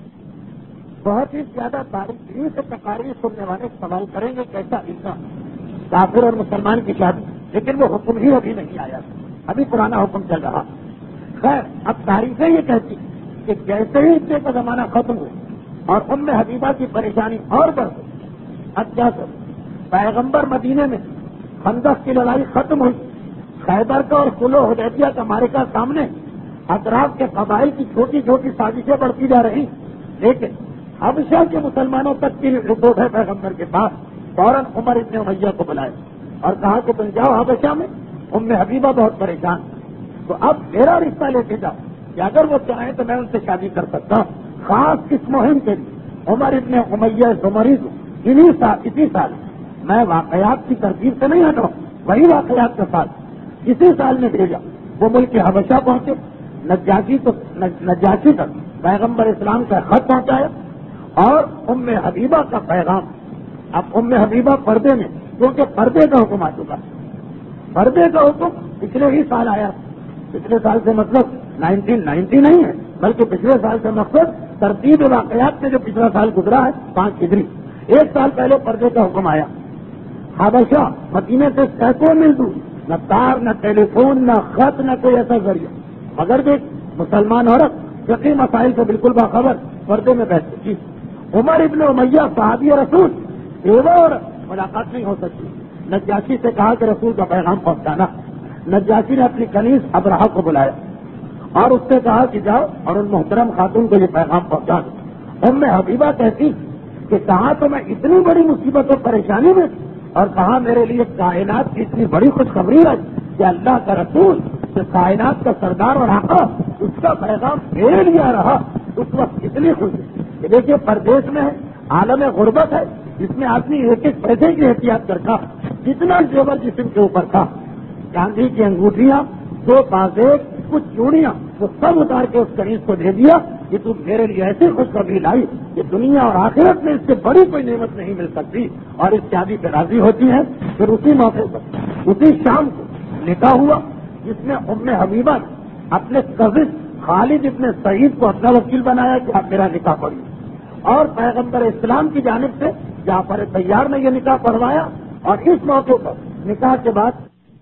S1: بہت ہی زیادہ تاریخی سے تقاریر سننے والے سوال کریں گے کیسا عیسا کافر اور مسلمان کی شادی، لیکن وہ حکم ہی ابھی نہیں آیا، ابھی پرانا حکم چل رہا. خیر اب تاریخیں یہ کہتی کہ جیسے ہی عیسے کا زمانہ ختم ہو اور ام حبیبہ کی پریشانی اور بڑھ گئی، اب کیا کر پیغمبر مدینے میں خندق کی لڑائی ختم ہوئی، خیبر کا اور صلح حدیبیہ کا معرکہ سامنے، اطراف کے قبائل کی چھوٹی چھوٹی سازشیں بڑھتی جا رہی، لیکن حبشہ کے مسلمانوں تک کی رپورٹ ہے پیغمبر کے پاس. فوراً عمر ابن امیہ کو بلائے اور کہا کہ تم جاؤ حبشہ میں، ام حبیبہ بہت پریشان، تو اب میرا رشتہ لے کے جاؤ کہ اگر وہ چاہیں تو میں ان سے شادی کر سکتا ہوں. خاص اس مہم کے لیے عمر ابن امیہ زمری کو انہی سال اسی سال میں واقعات کی ترتیب سے نہیں ہٹاؤں، وہی واقعات کے ساتھ اسی سال میں بھیجا. وہ ملک حبشہ پہنچے، نجاشی تو نجاشی تک پیغمبر اسلام کا خط پہنچایا اور ام حبیبہ کا پیغام. اب ام حبیبہ پردے میں، کیونکہ پردے کا حکم آ چکا، پردے کا حکم پچھلے ہی سال آیا. پچھلے سال سے مطلب نائنٹین نائنٹی نہیں ہے، بلکہ پچھلے سال سے مقصد ترتیب واقعات سے جو پچھلا سال گزرا ہے پانچ ہجری، ایک سال پہلے پردے کا حکم آیا. حبشہ مدینے سے سینکڑوں میل دور، نہ تار، نہ ٹیلی فون، نہ خط، نہ کوئی ایسا ذریعہ، مگر بھی مسلمان عورت فقہی مسائل سے بالکل باخبر پردے میں بیٹھ چکی. عمر ابن امیہ صحابی رسول، بیوہ اور ملاقات نہیں ہو سکتی. نجاشی سے کہا کہ رسول کا پیغام پہنچانا. نجاشی نے اپنی کنیز ابرہہ کو بلایا اور اس سے کہا کہ جاؤ اور ان محترم خاتون کو یہ پیغام پہنچا دو. ام حبیبہ کہتی کہ کہاں تو میں اتنی بڑی مصیبت اور پریشانی میں، اور کہاں میرے لیے کائنات کی اتنی بڑی خوشخبری ہے کہ اللہ کا رسول کہ کائنات کا سردار اور آقا، اس کا پیغام میرے لیے آ رہا. اس وقت اتنی خوشی کہ دیکھیے پردیش میں عالم غربت ہے، جس میں آدمی ایک ایک پیسے کی احتیاط کرتا، جتنا زیور جسم کے اوپر تھا، چاندی کی انگوٹھیاں، دو پازیب، کچھ چوڑیاں، وہ سب اتار کے اس کنیز کو دے دیا کہ تم میرے لیے ایسی خوشخبری لائی کہ دنیا اور آخرت میں اس سے بڑی کوئی نعمت نہیں مل سکتی، اور اس شادی پہ راضی ہوتی ہے. پھر اسی موقع پر اسی شام کو نکاح ہوا، جس میں ام حبیبہ نے اپنے کزن خالد ابن سعید کو اپنا وکیل بنایا کہ آپ میرا نکاح پڑھیے، اور پیغمبر اسلام کی جانب سے جعفر طیار نے یہ نکاح پڑھوایا. اور اس موقع پر نکاح کے بعد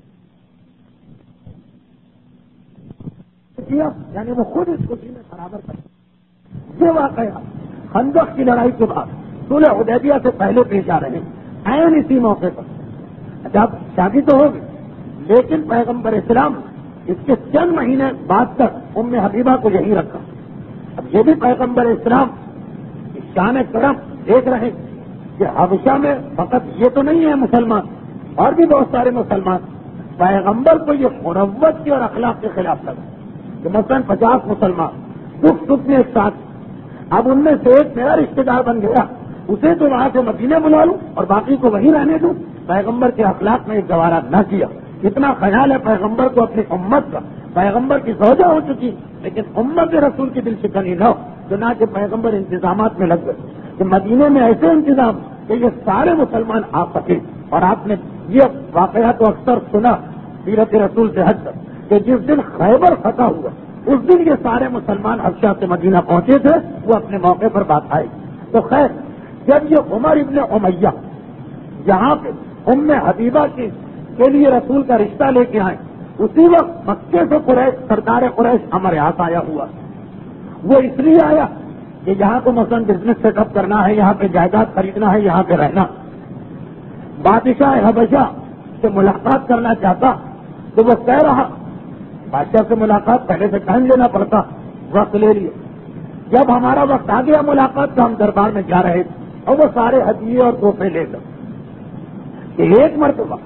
S1: کیا، یعنی وہ خود اس خوشی میں برابر کر. یہ واقعہ خندق کی لڑائی کے بعد صلح حدیبیہ سے پہلے پیش آ رہے ہیں. عین اسی موقع پر جب شادی تو ہوگی، لیکن پیغمبر اسلام اس کے چند مہینے بعد تک ام حبیبہ کو یہی رکھا. اب یہ بھی پیغمبر اسلام شان کرم دیکھ رہے کہ حبشہ میں فقط یہ تو نہیں ہے مسلمان، اور بھی بہت سارے مسلمان. پیغمبر کو یہ مروت کی اور اخلاق کے خلاف لگا کہ مثلاً پچاس مسلمان دکھ سکھ میں ایک ساتھ، اب ان میں سے ایک میرا رشتے دار بن گیا، اسے تو وہاں سے مدینے بلا لوں اور باقی کو وہیں رہنے دوں. پیغمبر کے اخلاق میں ایک گوارا نہ کیا. اتنا خیال ہے پیغمبر کو اپنی امت کا، پیغمبر کی زوجہ ہو چکی، لیکن امت رسول کی دل شکنی نہ ہو، چنانچہ پیغمبر انتظامات میں لگ گئے کہ مدینے میں ایسے انتظام کہ یہ سارے مسلمان آ سکے. اور آپ نے یہ واقعہ تو اکثر سنا سیرت رسول سے ہٹ کر کہ جس دن خیبر فتح ہوا اس دن یہ سارے مسلمان حبشہ سے مدینہ پہنچے تھے، وہ اپنے موقع پر بات آئی. تو خیر جب یہ عمر ابن امیہ جہاں پہ ام حبیبہ کی کے لیے رسول کا رشتہ لے کے آئے، اسی وقت مکے سے قریش سردار قریش ہمارے ہاتھ آیا ہوا. وہ اس لیے آیا کہ یہاں کو مثلاً بزنس سیٹ اپ کرنا ہے، یہاں پہ جائیداد خریدنا ہے، یہاں پہ رہنا. بادشاہ حبشہ سے ملاقات کرنا چاہتا تو وہ کہہ رہا بادشاہ سے ملاقات پہلے سے ٹائم لینا پڑتا، وقت لے لیے. جب ہمارا وقت آ گیا ملاقات کا، ہم دربار میں جا رہے تھے اور وہ سارے ہدیے اور تحفے لے کر. کہ ایک مرتبہ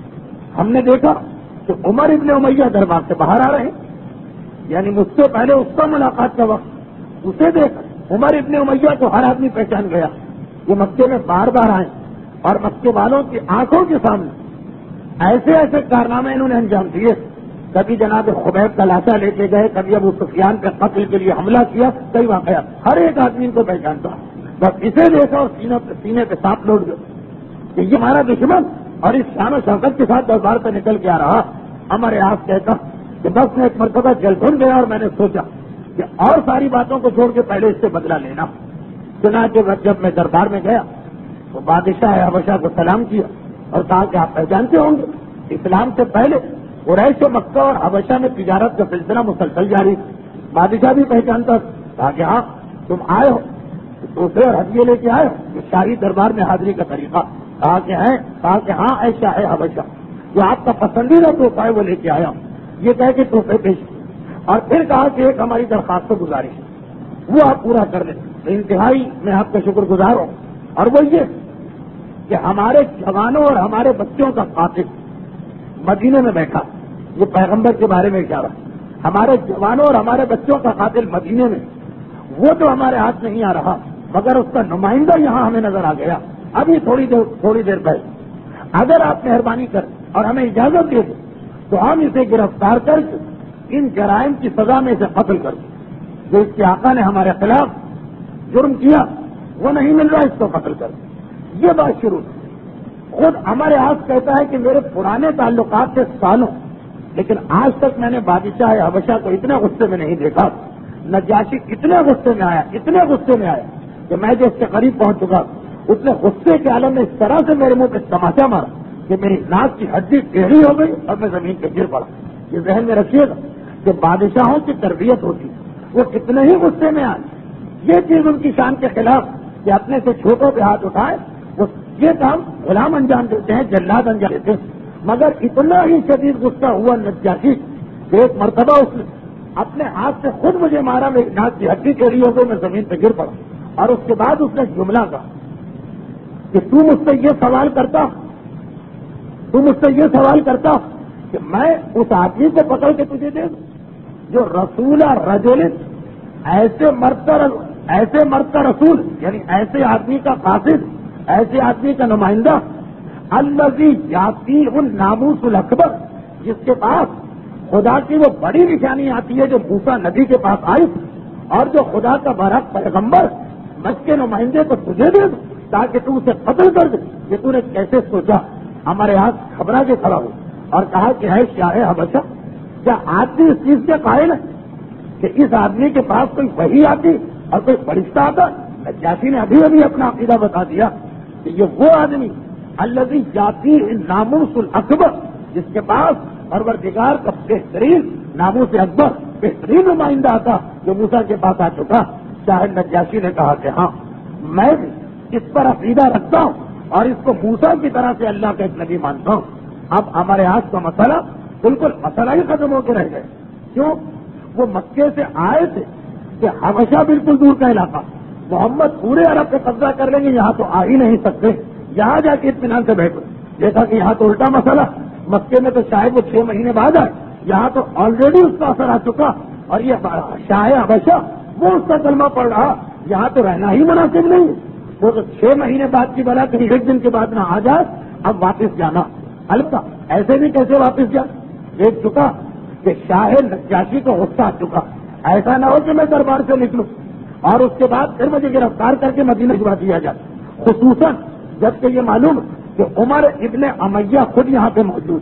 S1: ہم نے دیکھا کہ عمر ابن امیہ دربار سے باہر آ رہے ہیں، یعنی مجھ سے پہلے اس کا ملاقات کا وقت، اسے دیکھ عمر ابن امیہ کو ہر آدمی پہچان گیا، یہ مکے میں بار بار آئے اور مکے والوں کی آنکھوں کے سامنے ایسے ایسے کارنامے انہوں نے انجام دیے، کبھی جناب خبیب کا لاشا لے کے گئے، کبھی ابو سفیان کے قتل کے لیے حملہ کیا، کئی واقعات، ہر ایک آدمی ان کو پہچانتا، بس اسے دیکھا اور سینے پہ سینے پہ سانپ لوٹ گیا کہ یہ ہمارا دشمن، اور اس شان و شوکت کے ساتھ دربار پہ نکل کے آ رہا۔ ہمارے آپ کہتا کہ بس میں ایک مرتبہ جل بھن گیا اور میں نے سوچا کہ اور ساری باتوں کو چھوڑ کے پہلے اس سے بدلہ لینا۔ چنانچہ جب میں دربار میں گیا تو بادشاہ حبشہ کو سلام کیا اور کہا کہ آپ پہچانتے ہوں گے اسلام سے پہلے قریش و مکہ اور حبشہ میں تجارت کا سلسلہ مسلسل جاری، بادشاہ بھی پہچانتا، کہا کہ ہاں تم آئے ہو دوسرے اور ہدیے لے کے آئے ہو، شاہی دربار میں حاضری کا طریقہ، کہا کہ ہے، کہا کہ ہاں اے شاہ حبشہ، جو آپ کا پسندیدہ تحفہ ہے وہ لے کے آیا ہوں، یہ کہہ کے تحفے پیش کیے، اور پھر کہا کہ ایک ہماری درخواست و گزارش ہے وہ آپ پورا کر لیں، انتہائی میں آپ کا شکر گزار ہوں، اور وہ یہ کہ ہمارے جوانوں اور ہمارے بچوں کا قاتل مدینے میں بیٹھا، یہ پیغمبر کے بارے میں اشارہ، ہمارے جوانوں اور ہمارے بچوں کا قاتل مدینے میں، وہ تو ہمارے ہاتھ نہیں آ رہا مگر اس کا نمائندہ یہاں ہمیں نظر آ گیا ابھی تھوڑی دیر تھوڑی دیر پہلے، اگر آپ مہربانی کر اور ہمیں اجازت دے دیں تو ہم اسے گرفتار کر کے ان جرائم کی سزا میں اسے قتل کر دیں، جو اس کے آقا نے ہمارے خلاف جرم کیا وہ نہیں مل رہا، اس کو قتل کر دیں۔ یہ بات شروع خود ہمارے ہاتھ کہتا ہے کہ میرے پرانے تعلقات سے سالوں، لیکن آج تک میں نے بادشاہ حبشہ کو اتنے غصے میں نہیں دیکھا، نجاشی اتنے غصے میں آیا اتنے غصے میں آیا کہ میں جو اس کے قریب پہنچ چکا، اس نے غصے کے عالم میں اس طرح سے میرے منہ پہ تماچا مارا کہ میری ناک کی ہڈی ٹیڑھی ہو گئی اور میں زمین پہ گر پڑا۔ یہ ذہن میں رکھیے گا کہ بادشاہوں کی تربیت ہوتی وہ کتنے ہی غصے میں آئے، یہ چیز ان کی شان کے خلاف کہ اپنے سے چھوٹوں پہ ہاتھ اٹھائے، وہ یہ کام غلام انجام دیتے ہیں، جلاد انجام دیتے ہیں، مگر اتنا ہی شدید غصہ ہوا نجاشی کہ ایک مرتبہ اس نے اپنے ہاتھ سے خود مجھے مارا، میری ناک کی ہڈی ٹیڑھی ہو گئی، میں زمین پہ گر پڑا، اور اس کے بعد اس نے جملہ کہا کہ تو مجھ سے یہ سوال کرتا تو مجھ سے یہ سوال کرتا کہ میں اس آدمی کو پکڑ کے تجھے دے دوں جو رسول رجل ایسے مرد کا ایسے مرد کا رسول، یعنی ایسے آدمی کا قاصد، ایسے آدمی کا نمائندہ، الذی یاتی الناموس الاکبر، جس کے پاس خدا کی وہ بڑی نشانی آتی ہے جو موسیٰ نبی کے پاس آئی، اور جو خدا کا برحق پیغمبر مجھ کے نمائندے کو تجھے دے دوں تاکہ تو اسے قتل کر دے، یہ تو نے کیسے سوچا؟ ہمارے ہاتھ گھبرا کے کھڑا ہو اور کہا کہ ہے شاہ حبشہ، کیا آدمی اس چیز کے قائل ہے کہ اس آدمی کے پاس کوئی وحی آتی اور کوئی فرشتہ آتا؟ نجاشی نے ابھی ابھی اپنا عقیدہ بتا دیا کہ یہ وہ آدمی الذی یاتی الناموس الاکبر، جس کے پاس پروردگار کا بہترین ناموس اکبر، بہترین نمائندہ آتا جو موسیٰ کے پاس آ چکا۔ شاہ نجاشی نے کہا کہ ہاں میں بھی اس پر عقیدہ رکھتا ہوں اور اس کو موسیٰ کی طرح سے اللہ کا ایک نبی مانتا ہوں۔ اب ہمارے ہاتھ کا مسئلہ بالکل مسئلہ ہی ختم ہو کے رہ گئے، کیوں؟ وہ مکے سے آئے تھے کہ حبشہ بالکل دور کا علاقہ، محمد پورے عرب پہ قبضہ کر لیں گے، یہاں تو آ ہی نہیں سکتے، یہاں جا کے اطمینان سے بیٹھو۔ دیکھا کہ یہاں تو الٹا مسئلہ، مکے میں تو شاید وہ چھ مہینے بعد آئے، یہاں تو آلریڈی اس کا اثر آ چکا، اور یہ شاہ حبشہ وہ اس کا کلمہ پڑ رہا، یہاں تو رہنا ہی مناسب نہیں، وہ تو چھ مہینے بعد کی بلا کہیں ایک دن کے بعد نہ آ جائے، اب واپس جانا، البتہ ایسے بھی کیسے واپس جا؟ دیکھ چکا کہ شاہ نجاشی کو غصہ آ چکا، ایسا نہ ہو کہ میں دربار سے نکلوں اور اس کے بعد پھر مجھے گرفتار کر کے مدینہ بھجوا دیا جائے، خصوصاً جبکہ یہ معلوم کہ عمر ابن امیہ خود یہاں پہ موجود،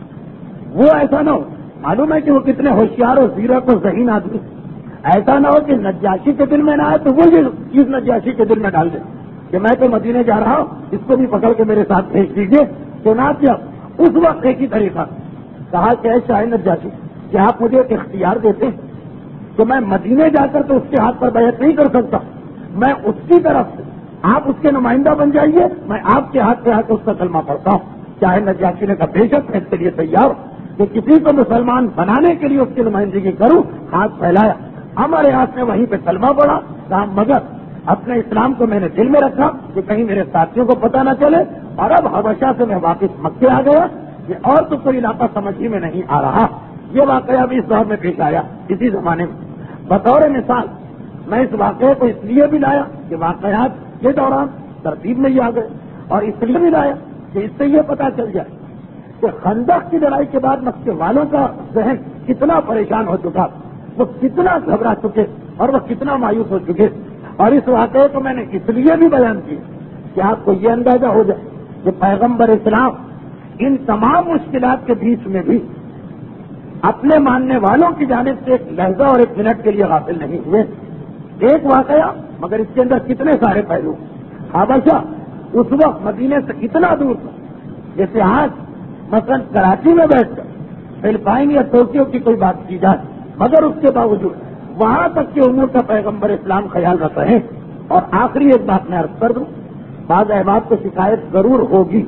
S1: وہ ایسا نہ ہو، معلوم ہے کہ وہ کتنے ہوشیار اور زیرک اور ذہین آدمی، ایسا نہ ہو کہ نجاشی کے دل میں نہ آئے تو وہ یہ چیز نجاشی کے دل میں ڈال دے کہ میں تو مدینے جا رہا ہوں، اس کو بھی پکڑ کے میرے ساتھ بھیج دیجیے۔ چنانچہ اس وقت ایک ہی طریقہ کہا کہ اے شاہ نجاشی، کیا آپ مجھے ایک اختیار دیتے تو میں مدینے جا کر تو اس کے ہاتھ پر بیعت نہیں کر سکتا، میں اس کی طرف سے آپ اس کے نمائندہ بن جائیے، میں آپ کے ہاتھ پہ آ کے اس کا کلمہ پڑھتا ہوں۔ شاہ نجاشی نے کہا بے شک میں اس کے لیے تیار ہوں کہ کسی کو مسلمان بنانے کے لیے اس کی نمائندگی کروں، ہاتھ پھیلایا، ہمارے ہاتھ میں وہیں پہ کلمہ پڑا، کہا مگر اپنے اسلام کو میں نے دل میں رکھا کہ کہیں میرے ساتھیوں کو پتہ نہ چلے، اور اب حبشہ سے میں واپس مکے آ گیا کہ اور تو کوئی علاقہ سمجھ ہی میں نہیں آ رہا۔ یہ واقعہ بھی اس دور میں پیش آیا اسی زمانے میں۔ بطور مثال میں اس واقعے کو اس لیے بھی لایا کہ واقعات کے دوران ترتیب میں یہ آ گئے، اور اس لیے بھی لایا کہ اس سے یہ پتہ چل جائے کہ خندق کی لڑائی کے بعد مکے والوں کا ذہن کتنا پریشان ہو چکا، وہ کتنا گھبرا چکے اور وہ کتنا مایوس ہو چکے۔ اور اس واقعے کو میں نے اس لیے بھی بیان کیا کہ آپ کو یہ اندازہ ہو جائے کہ پیغمبر اسلام ان تمام مشکلات کے بیچ میں بھی اپنے ماننے والوں کی جانب سے ایک لہجہ اور ایک منٹ کے لیے غافل نہیں ہوئے۔ ایک واقعہ مگر اس کے اندر کتنے سارے پہلو۔ حبشہ اس وقت مدینے سے اتنا دور تھا جیسے آج مثلا کراچی میں بیٹھ کر فلپائن یا ٹوکیو کی کوئی بات کی جائے، مگر اس کے باوجود وہاں تک کے امور کا پیغمبر اسلام خیال رکھتے ہیں۔ اور آخری ایک بات میں عرض کر دوں، بعض احباب کو شکایت ضرور ہوگی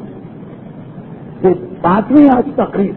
S1: کہ پانچویں آج تقریر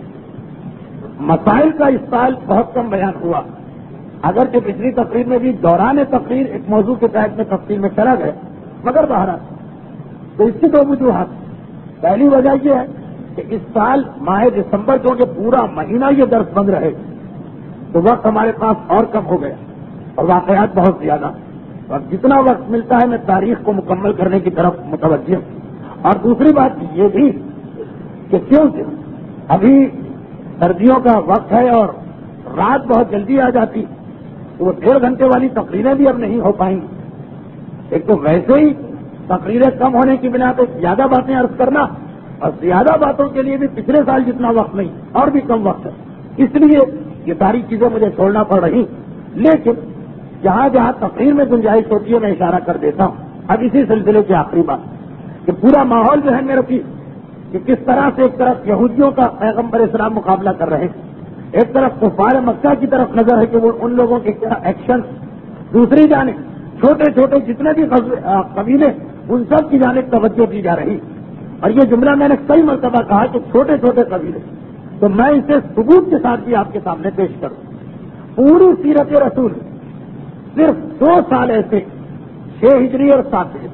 S1: مسائل کا اس سال بہت کم بیان ہوا، اگرچہ پچھلی تقریر میں بھی دوران تقریر ایک موضوع کے تحت میں تفصیل میں چلا گیا، مگر بہرحال تو اس کی دو وجوہات۔ پہلی وجہ یہ ہے کہ اس سال ماہ دسمبر کیونکہ پورا مہینہ یہ درس بند رہے تو وقت ہمارے پاس اور کم ہو گیا اور واقعات بہت زیادہ، اور جتنا وقت ملتا ہے میں تاریخ کو مکمل کرنے کی طرف متوجہ ہوں۔ اور دوسری بات یہ بھی کہ کیونکہ ابھی سردیوں کا وقت ہے اور رات بہت جلدی آ جاتی تو وہ ڈیڑھ گھنٹے والی تقریریں بھی اب نہیں ہو پائیں گی۔ ایک تو ویسے ہی تقریریں کم ہونے کی بنا پہ زیادہ باتیں عرض کرنا، اور زیادہ باتوں کے لیے بھی پچھلے سال جتنا وقت نہیں اور بھی کم وقت ہے، اس لیے یہ ساری چیزیں مجھے چھوڑنا پڑ رہی۔ لیکن جہاں جہاں تقریر میں گنجائش ہوتی ہے میں اشارہ کر دیتا ہوں۔ اب اسی سلسلے کی آخری بات کہ پورا ماحول جو ہے میرے کی کہ کس طرح سے ایک طرف یہودیوں کا پیغمبر اسلام مقابلہ کر رہے ہیں، ایک طرف کفار مکہ کی طرف نظر ہے کہ وہ ان لوگوں کے کیا ایکشن، دوسری جانب چھوٹے چھوٹے جتنے بھی قبیلے ان سب کی جانب توجہ دی جا رہی۔ اور یہ جملہ میں نے کئی مرتبہ کہا کہ چھوٹے چھوٹے قبیلے، تو میں اسے ثبوت کے ساتھ بھی آپ کے سامنے پیش کروں۔ پوری سیرت رسول صرف دو سال ایسے چھ ہجری اور سات ہجری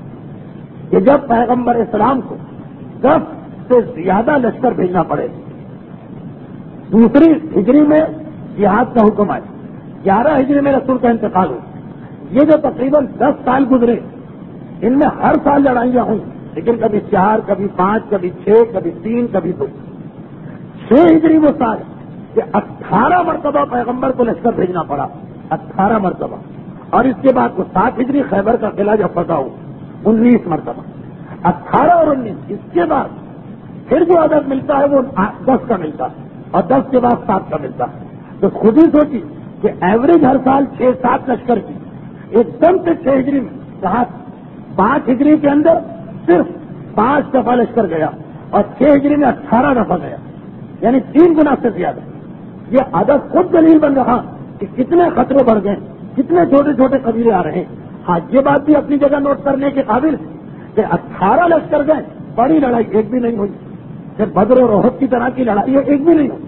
S1: کہ جب پیغمبر اسلام کو دس سے زیادہ لشکر بھیجنا پڑے، دوسری ہجری میں جہاد کا حکم آئے، گیارہ ہجری میں رسول کا انتقال ہو، یہ جو تقریباً دس سال گزرے ان میں ہر سال لڑائیاں ہوئی، لیکن کبھی چار، کبھی پانچ، کبھی چھ، کبھی تین، کبھی دو۔ چھ ہجری وہ سال کہ اٹھارہ مرتبہ پیغمبر کو لشکر بھیجنا پڑا، اٹھارہ مرتبہ، اور اس کے بعد وہ سات ہجری خیبر کا قلعہ جب فتح ہو انیس مرتبہ، اٹھارہ اور انیس۔ اس کے بعد پھر جو عدد ملتا ہے وہ دس کا ملتا ہے، اور دس کے بعد سات کا ملتا ہے۔ تو خود ہی سوچی کہ ایوریج ہر سال چھ سات لشکر کی، ایک دم سے چھ ہجری میں کہا پانچ ہجری کے اندر صرف پانچ دفعہ لشکر گیا اور چھ ہجری میں اٹھارہ دفعہ گیا، یعنی تین گنا سے زیادہ۔ یہ عدد خود دلیل بن رہا کہ کتنے خطرے بڑھ گئے، کتنے چھوٹے چھوٹے قبیلے آ رہے ہیں۔ ہاں یہ بات بھی اپنی جگہ نوٹ کرنے کے قابل ہے کہ اٹھارہ لشکر گئے، بڑی لڑائی ایک بھی نہیں ہوئی، پھر بدر اور احد کی طرح کی لڑائی ایک بھی نہیں ہوئی۔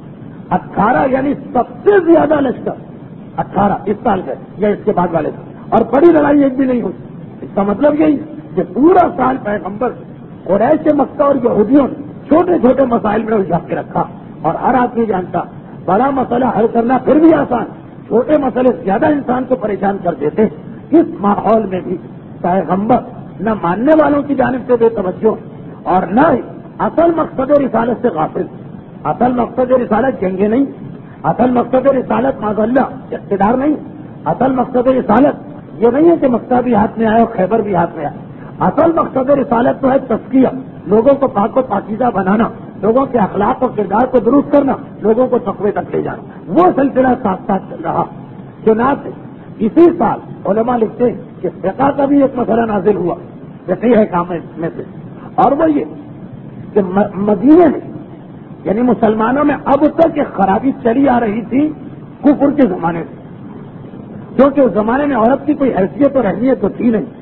S1: اٹھارہ یعنی سب سے زیادہ لشکر اٹھارہ اس سال گئے یا اس کے بعد والے سال، اور بڑی لڑائی ایک بھی نہیں ہوئی۔ اس کا مطلب یہی کہ پورا سال پیغمبر قریش مکہ اور یہودیوں نے چھوٹے چھوٹے مسائل میں الجھا کے رکھا، اور ہر آدمی جانتا بڑا مسئلہ حل کرنا پھر بھی آسان، چھوٹے مسئلے زیادہ انسان کو پریشان کر دیتے۔ اس ماحول میں بھی پیغمبر نہ ماننے والوں کی جانب سے بے توجہ اور نہ ہی اصل مقصد رسالت سے غافل۔ اصل مقصد رسالت جنگیں نہیں، اصل مقصد رسالت معاذ اللہ اقتدار نہیں، اصل مقصد رسالت یہ نہیں ہے کہ مکہ بھی ہاتھ میں آئے اور خیبر بھی ہاتھ میں آئے۔ اصل مقصد رسالت تو ہے تزکیہ، لوگوں کو پاک و پاکیزہ بنانا، لوگوں کے اخلاق و کردار کو درست کرنا، لوگوں کو تقوی تک لے جانا۔ وہ سلسلہ ساتھ ساتھ چل رہا۔ چنانچہ اسی سال علماء لکھتے ہیں کہ فقہ کا بھی ایک مسئلہ نازل ہوا، فقہ ہے کام میں سے، اور وہ یہ کہ مدینے میں یعنی مسلمانوں میں اب تک ایک خرابی چلی آ رہی تھی کفر کے زمانے سے، کیونکہ اس زمانے میں عورت کی کوئی حیثیت اور اہمیت تو تھی نہیں۔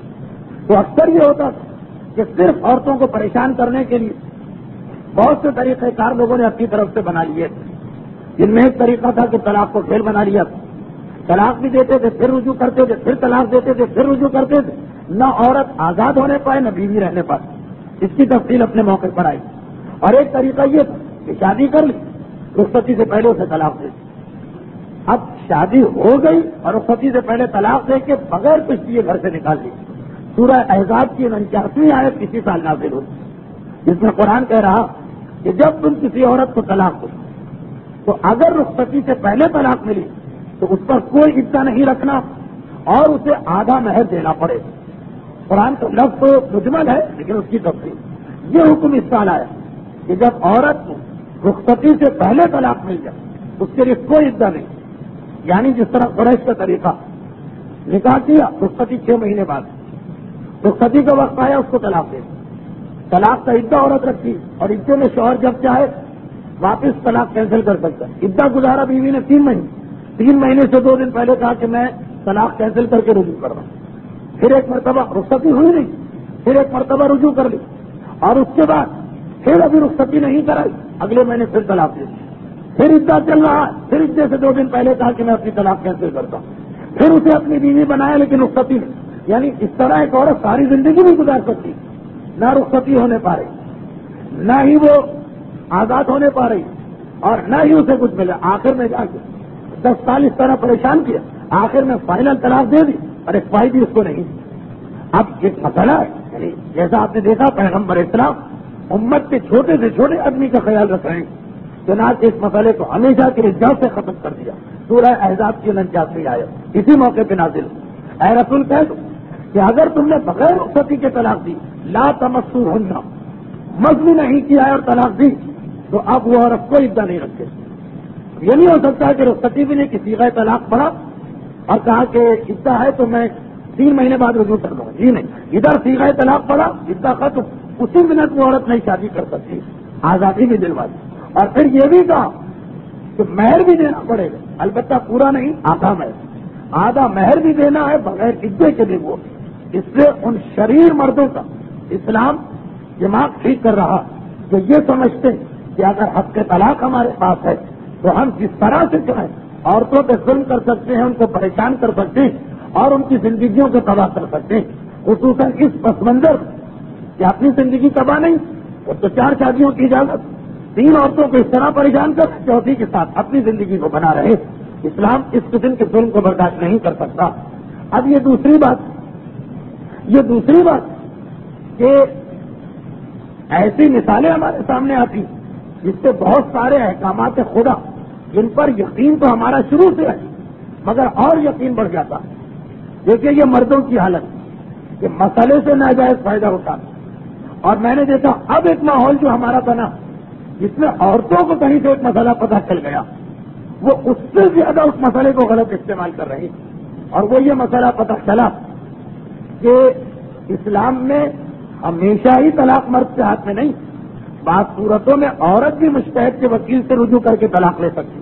S1: تو اکثر یہ ہوتا کہ صرف عورتوں کو پریشان کرنے کے لیے بہت سے طریقہ کار لوگوں نے اپنی طرف سے بنا لیے، جن میں ایک طریقہ تھا کہ طلاق کو کھیل بنا لیا، طلاق بھی دیتے تھے پھر رجوع کرتے تھے، پھر طلاق دیتے تھے پھر رجوع کرتے تھے. نہ عورت آزاد ہونے پائے نہ بیوی رہنے پائے. اس کی تفصیل اپنے موقع پر آئی. اور ایک طریقہ یہ تھا کہ شادی کر لی، رخصتی سے پہلے اسے طلاق دے دی. اب شادی ہو گئی اور رخصتی سے پہلے طلاق دے کے بغیر کچھ دیے گھر سے نکال لی. سورہ احزاب کی انچاسویں آیت کسی سال نازل ہوئی جس میں قرآن کہہ رہا کہ جب تم کسی عورت کو طلاق دو تو اگر رخصتی سے پہلے طلاق ملی تو اس پر کوئی عدہ نہیں رکھنا اور اسے آدھا مہر دینا پڑے. قرآن تو لفظ تو مجمل ہے لیکن اس کی تفصیل یہ حکم اس سال آیا کہ جب عورت کو رخصتی سے پہلے طلاق مل جائے اس کے لیے کوئی عدہ نہیں. یعنی جس طرح قریش کا طریقہ، نکاح کیا رخصتی چھ مہینے بعد، رخصتی کا وقت آیا اس کو طلاق دے. طلاق کا عدہ عورت رکھی اور عدے میں شوہر جب چاہے واپس طلاق کینسل کر سکتا ہے. عدہ گزارا بیوی نے تین مہینے تین مہینے سے دو دن پہلے کہا کہ میں طلاق کینسل کر کے رجوع کر رہا ہوں. پھر ایک مرتبہ رخصتی ہوئی نہیں، پھر ایک مرتبہ رجوع کر لی اور اس کے بعد پھر ابھی رخصتی نہیں کرائی، اگلے مہینے پھر طلاق دے دی. پھر عدہ چل رہا ہے، پھر عدے سے دو دن پہلے کہا کہ میں اپنی طلاق کینسل کرتا ہوں. پھر اسے اپنی بیوی بنایا لیکن رخصتی نہیں. یعنی اس طرح ایک عورت ساری زندگی نہیں گزار سکتی، نہ رخصتی ہونے پا رہی، نہ ہی وہ آزاد ہونے پا رہی اور نہ ہی اسے کچھ ملا. آخر میں جا کے دس سال اس طرح پریشان کیا، آخر میں فائنل طلاق دے دی اور ایک فائدی اس کو نہیں. اب ایک مسئلہ ہے، یعنی جیسا آپ نے دیکھا پیغمبر اسلام امت کے چھوٹے سے چھوٹے آدمی کا خیال رکھ رہے ہیں. چنانچہ اس مسئلے کو ہمیشہ کے لیے جڑ سے ختم کر دیا. سورہ احزاب کی انچاسویں آیت اسی موقع پہ نازل. اے رسول کہہ دو کہ اگر تم نے بغیر رخصتی کے طلاق دی، لا تمسوہن، مس بھی نہیں کیا ہے اور طلاق دی، تو اب وہ عورت کوئی عدہ نہیں رکھے. یہ نہیں ہو سکتا کہ رخصتی بھی نہیں کسی کا طلاق پڑا اور کہا کہ عدہ ہے تو میں تین مہینے بعد رجوع کر دوں. جی نہیں، ادھر سیغہ طلاق پڑا، عدہ ختم، اسی منٹ وہ عورت نہیں شادی کر سکتی، آزادی بھی دلوا دی. اور پھر یہ بھی کہا کہ مہر بھی دینا پڑے گا، البتہ پورا نہیں، آدھا مہر، آدھا مہر بھی دینا ہے بغیر عدے کے بھی. وہ اس سے ان شریر مردوں کا اسلام دماغ ٹھیک کر رہا جو یہ سمجھتے ہیں کہ اگر حق طلاق ہمارے پاس ہے تو ہم جس طرح سے چاہیں عورتوں پہ ظلم کر سکتے ہیں، ان کو پریشان کر سکتے ہیں اور ان کی زندگیوں کو تباہ کر سکتے ہیں. خصوصاً اس پس منظر کہ اپنی زندگی تباہ نہیں وہ تو چار شادیوں کی اجازت، تین عورتوں کو اس طرح پریشان کر چوتھی کے ساتھ اپنی زندگی کو بنا رہے. اسلام اس قسم کے ظلم کو برداشت نہیں کر سکتا. اب یہ دوسری بات یہ دوسری بات کہ ایسی مثالیں ہمارے سامنے آتی جس سے بہت سارے احکامات خدا جن پر یقین تو ہمارا شروع سے ہے مگر اور یقین بڑھ جاتا ہے. دیکھیے یہ مردوں کی حالت کہ مسئلے سے ناجائز فائدہ ہوتا ہے. اور میں نے دیکھا اب ایک ماحول جو ہمارا بنا جس میں عورتوں کو کہیں سے ایک مسئلہ پتہ چل گیا وہ اس سے زیادہ اس مسئلے کو غلط استعمال کر رہی. اور وہ یہ مسئلہ پتہ چلا کہ اسلام میں ہمیشہ ہی طلاق مرد کے ہاتھ میں نہیں، بعض صورتوں میں عورت بھی مجتہد کے وکیل سے رجوع کر کے طلاق لے سکتی.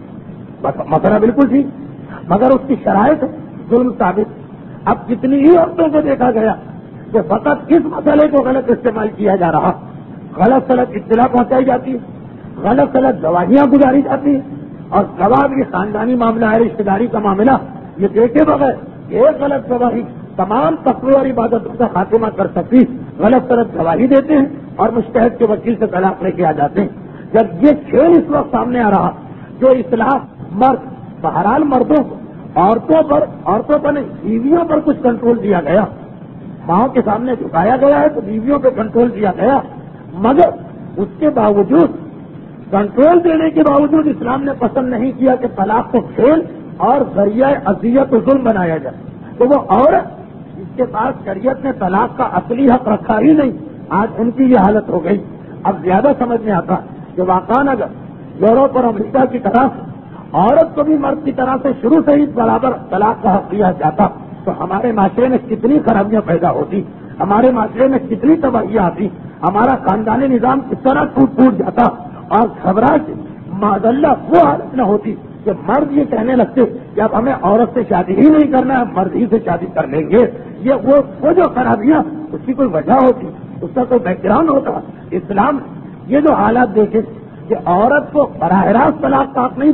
S1: بس مسئلہ بالکل ٹھیک مگر اس کی شرائط ظلم ثابت. اب کتنی ہی عورتوں کو دیکھا گیا کہ فقط اس مسئلے کو غلط استعمال کیا جا رہا، غلط غلط اطلاع پہنچائی جاتی ہے، غلط غلط گواہیاں گزاری جاتی ہیں اور گواہ بھی خاندانی معاملہ ہے، رشتے داری کا معاملہ، یہ دیکھے بغیر ایک غلط گواہی تمام تقوی اور عبادتوں کا خاتمہ کر سکتی. غلط غلط گواہی دیتے ہیں اور مجتہد کے وکیل سے طلاق لے کے آ جاتے ہیں. جب یہ کھیل اس وقت سامنے آ رہا جو اصلاح مرد بہرحال مردوں کو عورتوں پر عورتوں پر نہیں بیویوں پر کچھ کنٹرول دیا گیا، ماؤں کے سامنے جھکایا گیا ہے تو بیویوں پہ کنٹرول دیا گیا، مگر اس کے باوجود کنٹرول دینے کے باوجود اسلام نے پسند نہیں کیا کہ طلاق کو کھیل اور ذریعہ اذیت و ظلم بنایا جائے. تو وہ عورت جس کے پاس شریعت نے طلاق کا اصلی حق رکھا ہی نہیں، آج ان کی یہ حالت ہو گئی. اب زیادہ سمجھ میں آتا کہ واقعاً اگر یورپ اور امریکہ کی طرح سے عورت کو بھی مرد کی طرح سے شروع سے ہی برابر طلاق کا حق دیا جاتا تو ہمارے معاشرے میں کتنی خرابیاں پیدا ہوتی، ہمارے معاشرے میں کتنی تباہیاں آتی، ہمارا خاندانی نظام کس طرح ٹوٹ ٹوٹ جاتا اور گھبراہٹ معاذ اللہ وہ حالت نہ ہوتی کہ مرد یہ کہنے لگتے کہ اب ہمیں عورت سے شادی ہی نہیں کرنا ہے، مرد ہی سے شادی کر لیں گے. یہ وہ وہ جو خرابیاں اس کی کوئی وجہ ہوتی، اس کا کوئی بیک گراؤنڈ ہوتا. اسلام یہ جو حالات دیکھے کہ عورت کو براہ راست طلاق کا حق نہیں دیا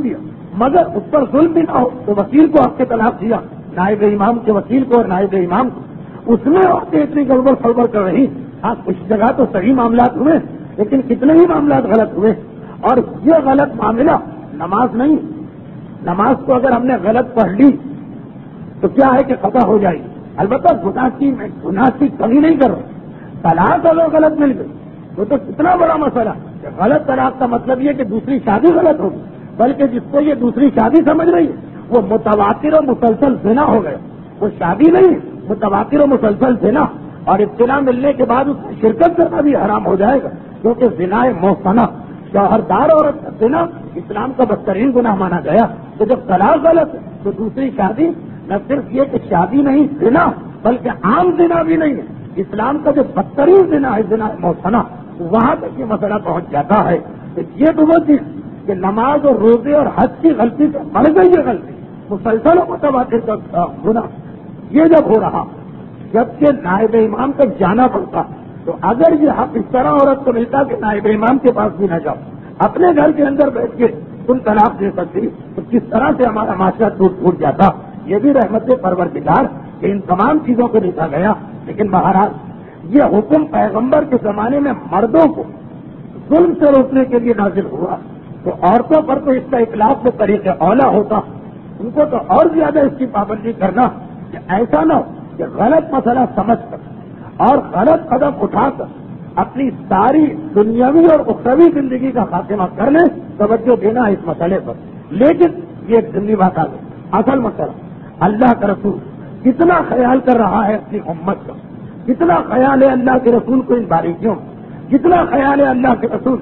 S1: مگر اس پر ظلم بھی نہ ہو تو وکیل کو آپ کے طلاق دیا، نائب امام کے وکیل کو اور نائب امام کو، اس میں عورتیں اتنی گڑبڑ فڑبڑ کر رہی. ہاں کچھ جگہ تو صحیح معاملات ہوئے لیکن کتنے ہی معاملات غلط ہوئے. اور یہ غلط معاملہ نماز نہیں. نماز کو اگر ہم نے غلط پڑھ لی تو کیا ہے کہ خطا ہو جائے گی. البتہ گناہ کی گناہ کی کمی نہیں کر رہا. طلاق اگر غلط مل گئی وہ تو کتنا بڑا مسئلہ. غلط طلاق کا مطلب یہ کہ دوسری شادی غلط ہوگی، بلکہ جس کو یہ دوسری شادی سمجھ رہی ہے وہ متواتر و مسلسل زنا ہو گیا. وہ شادی نہیں، متواتر و مسلسل زنا. اور اطلاع ملنے کے بعد اس میں شرکت کرنا بھی حرام ہو جائے گا، کیونکہ زنا محسنہ شوہردار عورت کا زنا اسلام کا بدترین گناہ مانا گیا. تو جب طلاق غلط ہے تو دوسری شادی نہ صرف یہ کہ شادی نہیں زنا بلکہ عام زنا بھی نہیں ہے. اسلام کا جو بدترین زنا ہے زنا محسنہ، وہاں تک یہ مسئلہ پہنچ جاتا ہے. یہ تو وہ چیز کہ نماز اور روزے اور حج کی غلطی سے بڑھ گئی ہے غلطی، مسلسل و متواتر کا گناہ یہ جب ہو رہا، جبکہ نائب امام تک جانا پڑتا. تو اگر یہ حق اس طرح عورت کو ملتا کہ نائب امام کے پاس بھی نہ جاؤ، اپنے گھر کے اندر بیٹھ کے تم طلاق دے سکتی، تو کس طرح سے ہمارا معاشرہ ٹوٹ پھوٹ جاتا. یہ بھی رحمت پروردگار کہ ان تمام چیزوں کو دیکھا گیا. لیکن مہاراج یہ حکم پیغمبر کے زمانے میں مردوں کو ظلم سے روکنے کے لیے نازل ہوا، تو عورتوں پر تو اس کا اطلاق کے طریقے اولا ہوتا. ان کو تو اور زیادہ اس کی پابندی کرنا کہ ایسا نہ ہو کہ غلط مسئلہ سمجھ کر اور غلط قدم اٹھا کر اپنی ساری دنیاوی اور اخروی زندگی کا خاتمہ کر لیں. توجہ دینا اس مسئلے پر. لیکن یہ ایک ذمہ بات آ گئی. اصل مسئلہ اللہ کا رسول کتنا خیال کر رہا ہے اپنی امت کا، کتنا خیال ہے اللہ کے رسول کو ان باریکیوں، کتنا خیال ہے اللہ کے رسول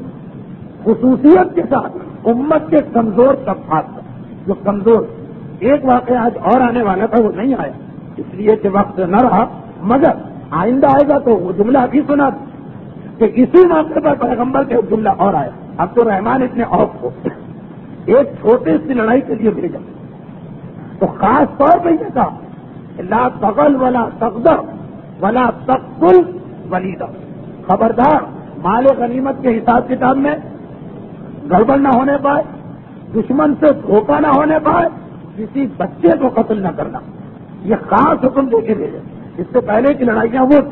S1: خصوصیت کے ساتھ امت کے کمزور طبقات کا. جو کمزور ایک واقعہ آج اور آنے والا تھا وہ نہیں آیا اس لیے کہ وقت نہ رہا، مگر آئندہ آئے گا تو وہ جملہ بھی سنا کہ اسی موقع پر پیغمبر کے جملہ اور آیا. اب تو رحمان اتنے اوف کو ایک چھوٹے سی لڑائی کے لیے بھیجا تو خاص طور پہ یہ تھا لا تغل ولا تغدر ولا تقتل ولیدا. خبردار مال غنیمت کے حساب کتاب میں گڑبڑ نہ ہونے پائے، دشمن سے دھوکہ نہ ہونے پائے، کسی بچے کو قتل نہ کرنا. یہ خاص حکم دے کے بھیجے. اس سے پہلے کی لڑائیاں وہ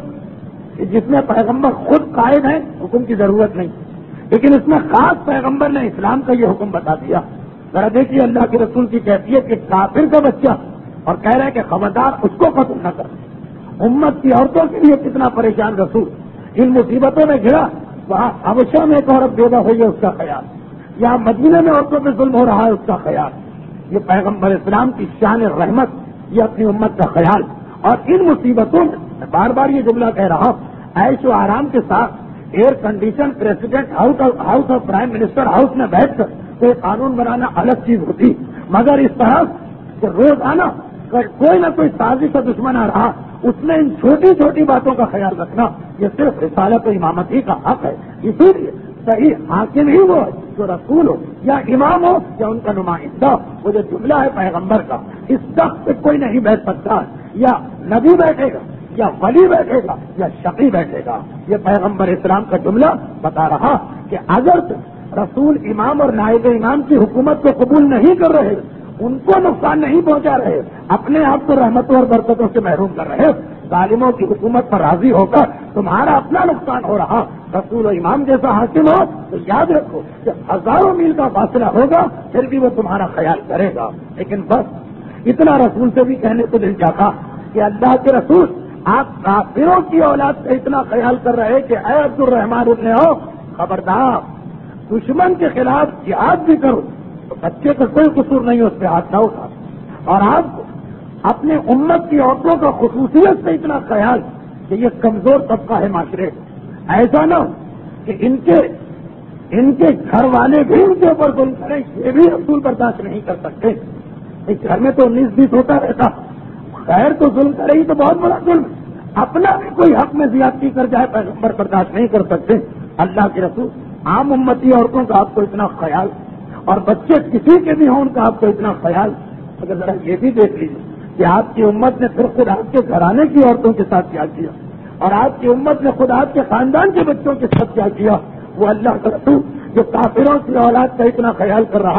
S1: جس میں پیغمبر خود قائد ہیں، حکم کی ضرورت نہیں، لیکن اس میں خاص پیغمبر نے اسلام کا یہ حکم بتا دیا. ذرا دیکھیے اللہ کے رسول کی کیفیت کہ کافر کا بچہ اور کہہ رہے ہیں کہ خبردار اس کو قتل نہ کر. امت کی عورتوں کے لیے کتنا پریشان رسول ان مصیبتوں میں گرا. وہاں حبشہ میں ایک عورت پیدا ہوئی ہے اس کا خیال، یہاں مدینہ میں عورتوں پہ ظلم ہو رہا ہے اس کا خیال. یہ پیغمبر اسلام کی شان رحمت، یہ اپنی امت کا خیال. اور ان مصیبتوں میں بار بار یہ جملہ کہہ رہا ہوں، عیش و آرام کے ساتھ ایئر کنڈیشن پریزیڈنٹ ہاؤس اور پرائم منسٹر ہاؤس میں بیٹھ کر کوئی قانون بنانا الگ چیز ہوتی، مگر اس طرح کہ روز آنا کوئی نہ کوئی سازش اور دشمن آ رہا، اس میں ان چھوٹی چھوٹی باتوں کا خیال رکھنا یہ صرف رسالت و امامت ہی کا حق ہے. اسی لیے صحیح حاکم ہی وہ ہے جو رسول ہو یا امام ہو یا ان کا نمائندہ. وہ جو جملہ ہے پیغمبر کا، اس تخت پہ کوئی نہیں بیٹھ سکتا، یا نبی بیٹھے گا یا ولی بیٹھے گا یا شقی بیٹھے گا. یہ پیغمبر اسلام کا جملہ بتا رہا کہ اگر رسول امام اور نائب امام کی حکومت کو قبول نہیں کر رہے، ان کو نقصان نہیں پہنچا رہے، اپنے آپ کو رحمتوں اور برکتوں سے محروم کر رہے، ظالموں کی حکومت پر راضی ہو کر تمہارا اپنا نقصان ہو رہا، رسول و امام جیسا حاکم ہو تو یاد رکھو کہ ہزاروں میل کا فاصلہ ہوگا پھر بھی وہ تمہارا خیال کرے گا. لیکن بس اتنا رسول سے بھی کہنے کو دل چاہتا کہ اللہ کے رسول آپ کافروں کی اولاد کا اتنا خیال کر رہے کہ اے عبد الرحمان ابن عوف خبردار دشمن کے خلاف جہاد بھی کرو تو بچے کا کوئی قصور نہیں اس پہ ہاتھ نہ اٹھا. اور آپ کو اپنے امت کی عورتوں کا خصوصیت سے اتنا خیال کہ یہ کمزور طبقہ ہے معاشرے، ایسا نہ ہو کہ ان کے ان کے گھر والے بھی ان کے اوپر ظلم کریں، یہ بھی رسول برداشت نہیں کر سکتے. اس گھر میں تو انیس بیس ہوتا رہتا، خیر تو ظلم کرے گی تو بہت بڑا ظلم، اپنا بھی کوئی حق میں زیادتی کر جائے پیغمبر برداشت نہیں کر سکتے. اللہ کے رسول عام امتی عورتوں کا آپ کو اتنا خیال، اور بچے کسی کے بھی ہوں ان کا آپ کو اتنا خیال. اگر ذرا یہ بھی دیکھ لیجیے کہ آپ کی امت نے پھر خود آپ کے گھرانے کی عورتوں کے ساتھ کیا کیا، اور آپ کی امت نے خود آپ کے خاندان کے بچوں کے ساتھ کیا کیا. وہ اللہ کا رسول جو کافروں کی اولاد کا اتنا خیال کر رہا،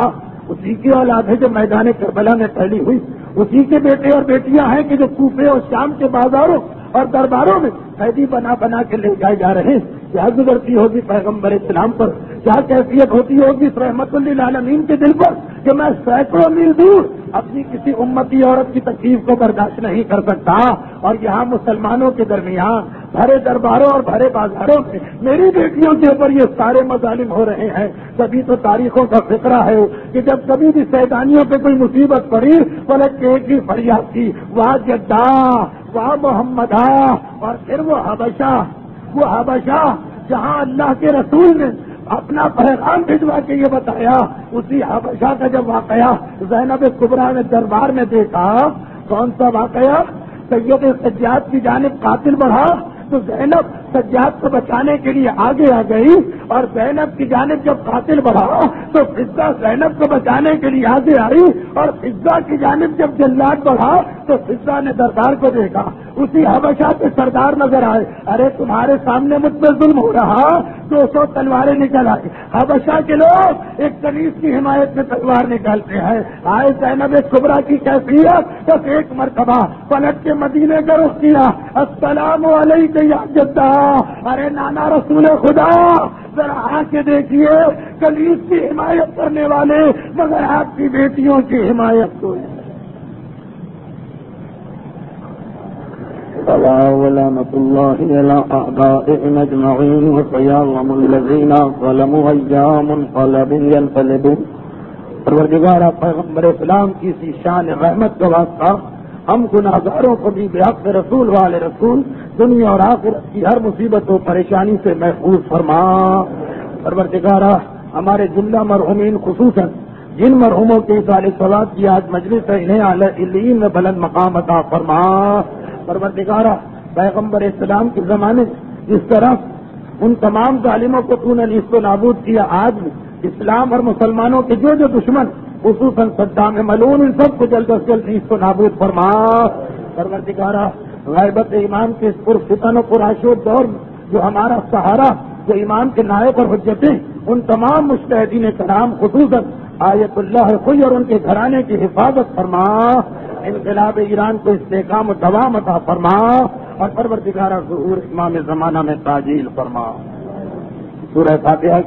S1: اسی کی اولاد ہے جو میدان کربلا میں پھیلی ہوئی، اسی کے بیٹے اور بیٹیاں ہیں کہ جو کوفے اور شام کے بازاروں اور درباروں میں قیدی بنا بنا کے لے جائے جا رہے ہیں۔ کیا گزرتی ہوگی پیغمبر اسلام پر، کیا کیفیت ہوتی ہوگی اس رحمت للعالمین کے دل پر کہ میں سینکڑوں میل دور اپنی کسی امتی عورت کی تکلیف کو برداشت نہیں کر سکتا، اور یہاں مسلمانوں کے درمیان بھرے درباروں اور بھرے بازاروں میں میری بیٹیوں کے اوپر یہ سارے مظالم ہو رہے ہیں۔ کبھی تو تاریخوں کا فقرہ ہے کہ جب کبھی بھی سیدانیوں پہ کوئی مصیبت پڑی پلٹ کے ایک ہی فریاد کی، واہ جدہ، واہ محمدہ، اور پھر وہ حبشہ، وہ حبشہ جہاں اللہ کے رسول نے اپنا پیغام بھجوا کے یہ بتایا، اسی حبشہ کا جب واقعہ زینب کبریٰ نے دربار میں دیکھا، کون سا واقعہ؟ سید سجاد کی جانب قاتل بڑھا تو زینب سجاد کو بچانے کے لیے آگے آ گئی، اور زینب کی جانب جب قاتل بڑھا تو فضہ زینب کو بچانے کے لیے آگے آئی، اور فضہ کی جانب جب جلاد بڑھا تو فضہ نے دربار کو دیکھا، اسی حبشہ کے سردار نظر آئے، ارے تمہارے سامنے مجھ پہ ظلم ہو رہا، دو سو تلواریں نکل آئی۔ حبشہ کے لوگ ایک کنیز کی حمایت میں تلوار نکالتے ہیں، آئے زینب کبریٰ کی کیفیت، بس ایک مرتبہ پلٹ کے مدینے کا رخ کیا، السلام علیکم یا جدہ، ارے نانا رسول خدا، ذرا آ کے دیکھیے کنیز کی حمایت کرنے والے مگر آپ کی بیٹیوں کی حمایت کو ولعنة الله على أعدائهم أجمعين وسيعلم الذين ظلموا أيّ منقلب ينقلبون۔ پروردگارہ پیغمبر اسلام کی اسی شان رحمت کا واسطہ ہم گناہگاروں کو بھی بحق رسول والے رسول دنیا اور آخرت کی ہر مصیبت و پریشانی سے محفوظ فرما۔ پروردگارہ ہمارے جملہ مرحومین خصوصاً جن مرحوموں کے اصالِ ثواب کی آج مجلس ہے انہیں اعلی علیین میں بلند مقام عطا فرما۔ پروردگارہ پیغمبر اسلام کے زمانے جس طرح ان تمام ظالموں کو تو نے نیست و نابود کیا، آج بھی اسلام اور مسلمانوں کے جو جو دشمن خصوصاً صدام ملعون ان سب کو جلد از جلد نیست و نابود فرما۔ پروردگارہ غیبت ایمان کے اس پرفتن و پرآشوب دور میں جو ہمارا سہارا، جو ایمان کے نائب اور حجتیں ان تمام مجتہدین کرام خصوصاً آیت اللہ خوئی اور ان کے گھرانے کی حفاظت فرما، انقلاب ایران کو استحکام و دوام عطا فرما، اور پروردگارہ ظہور امام زمانہ میں تعجیل فرما۔ سورہ فاتحہ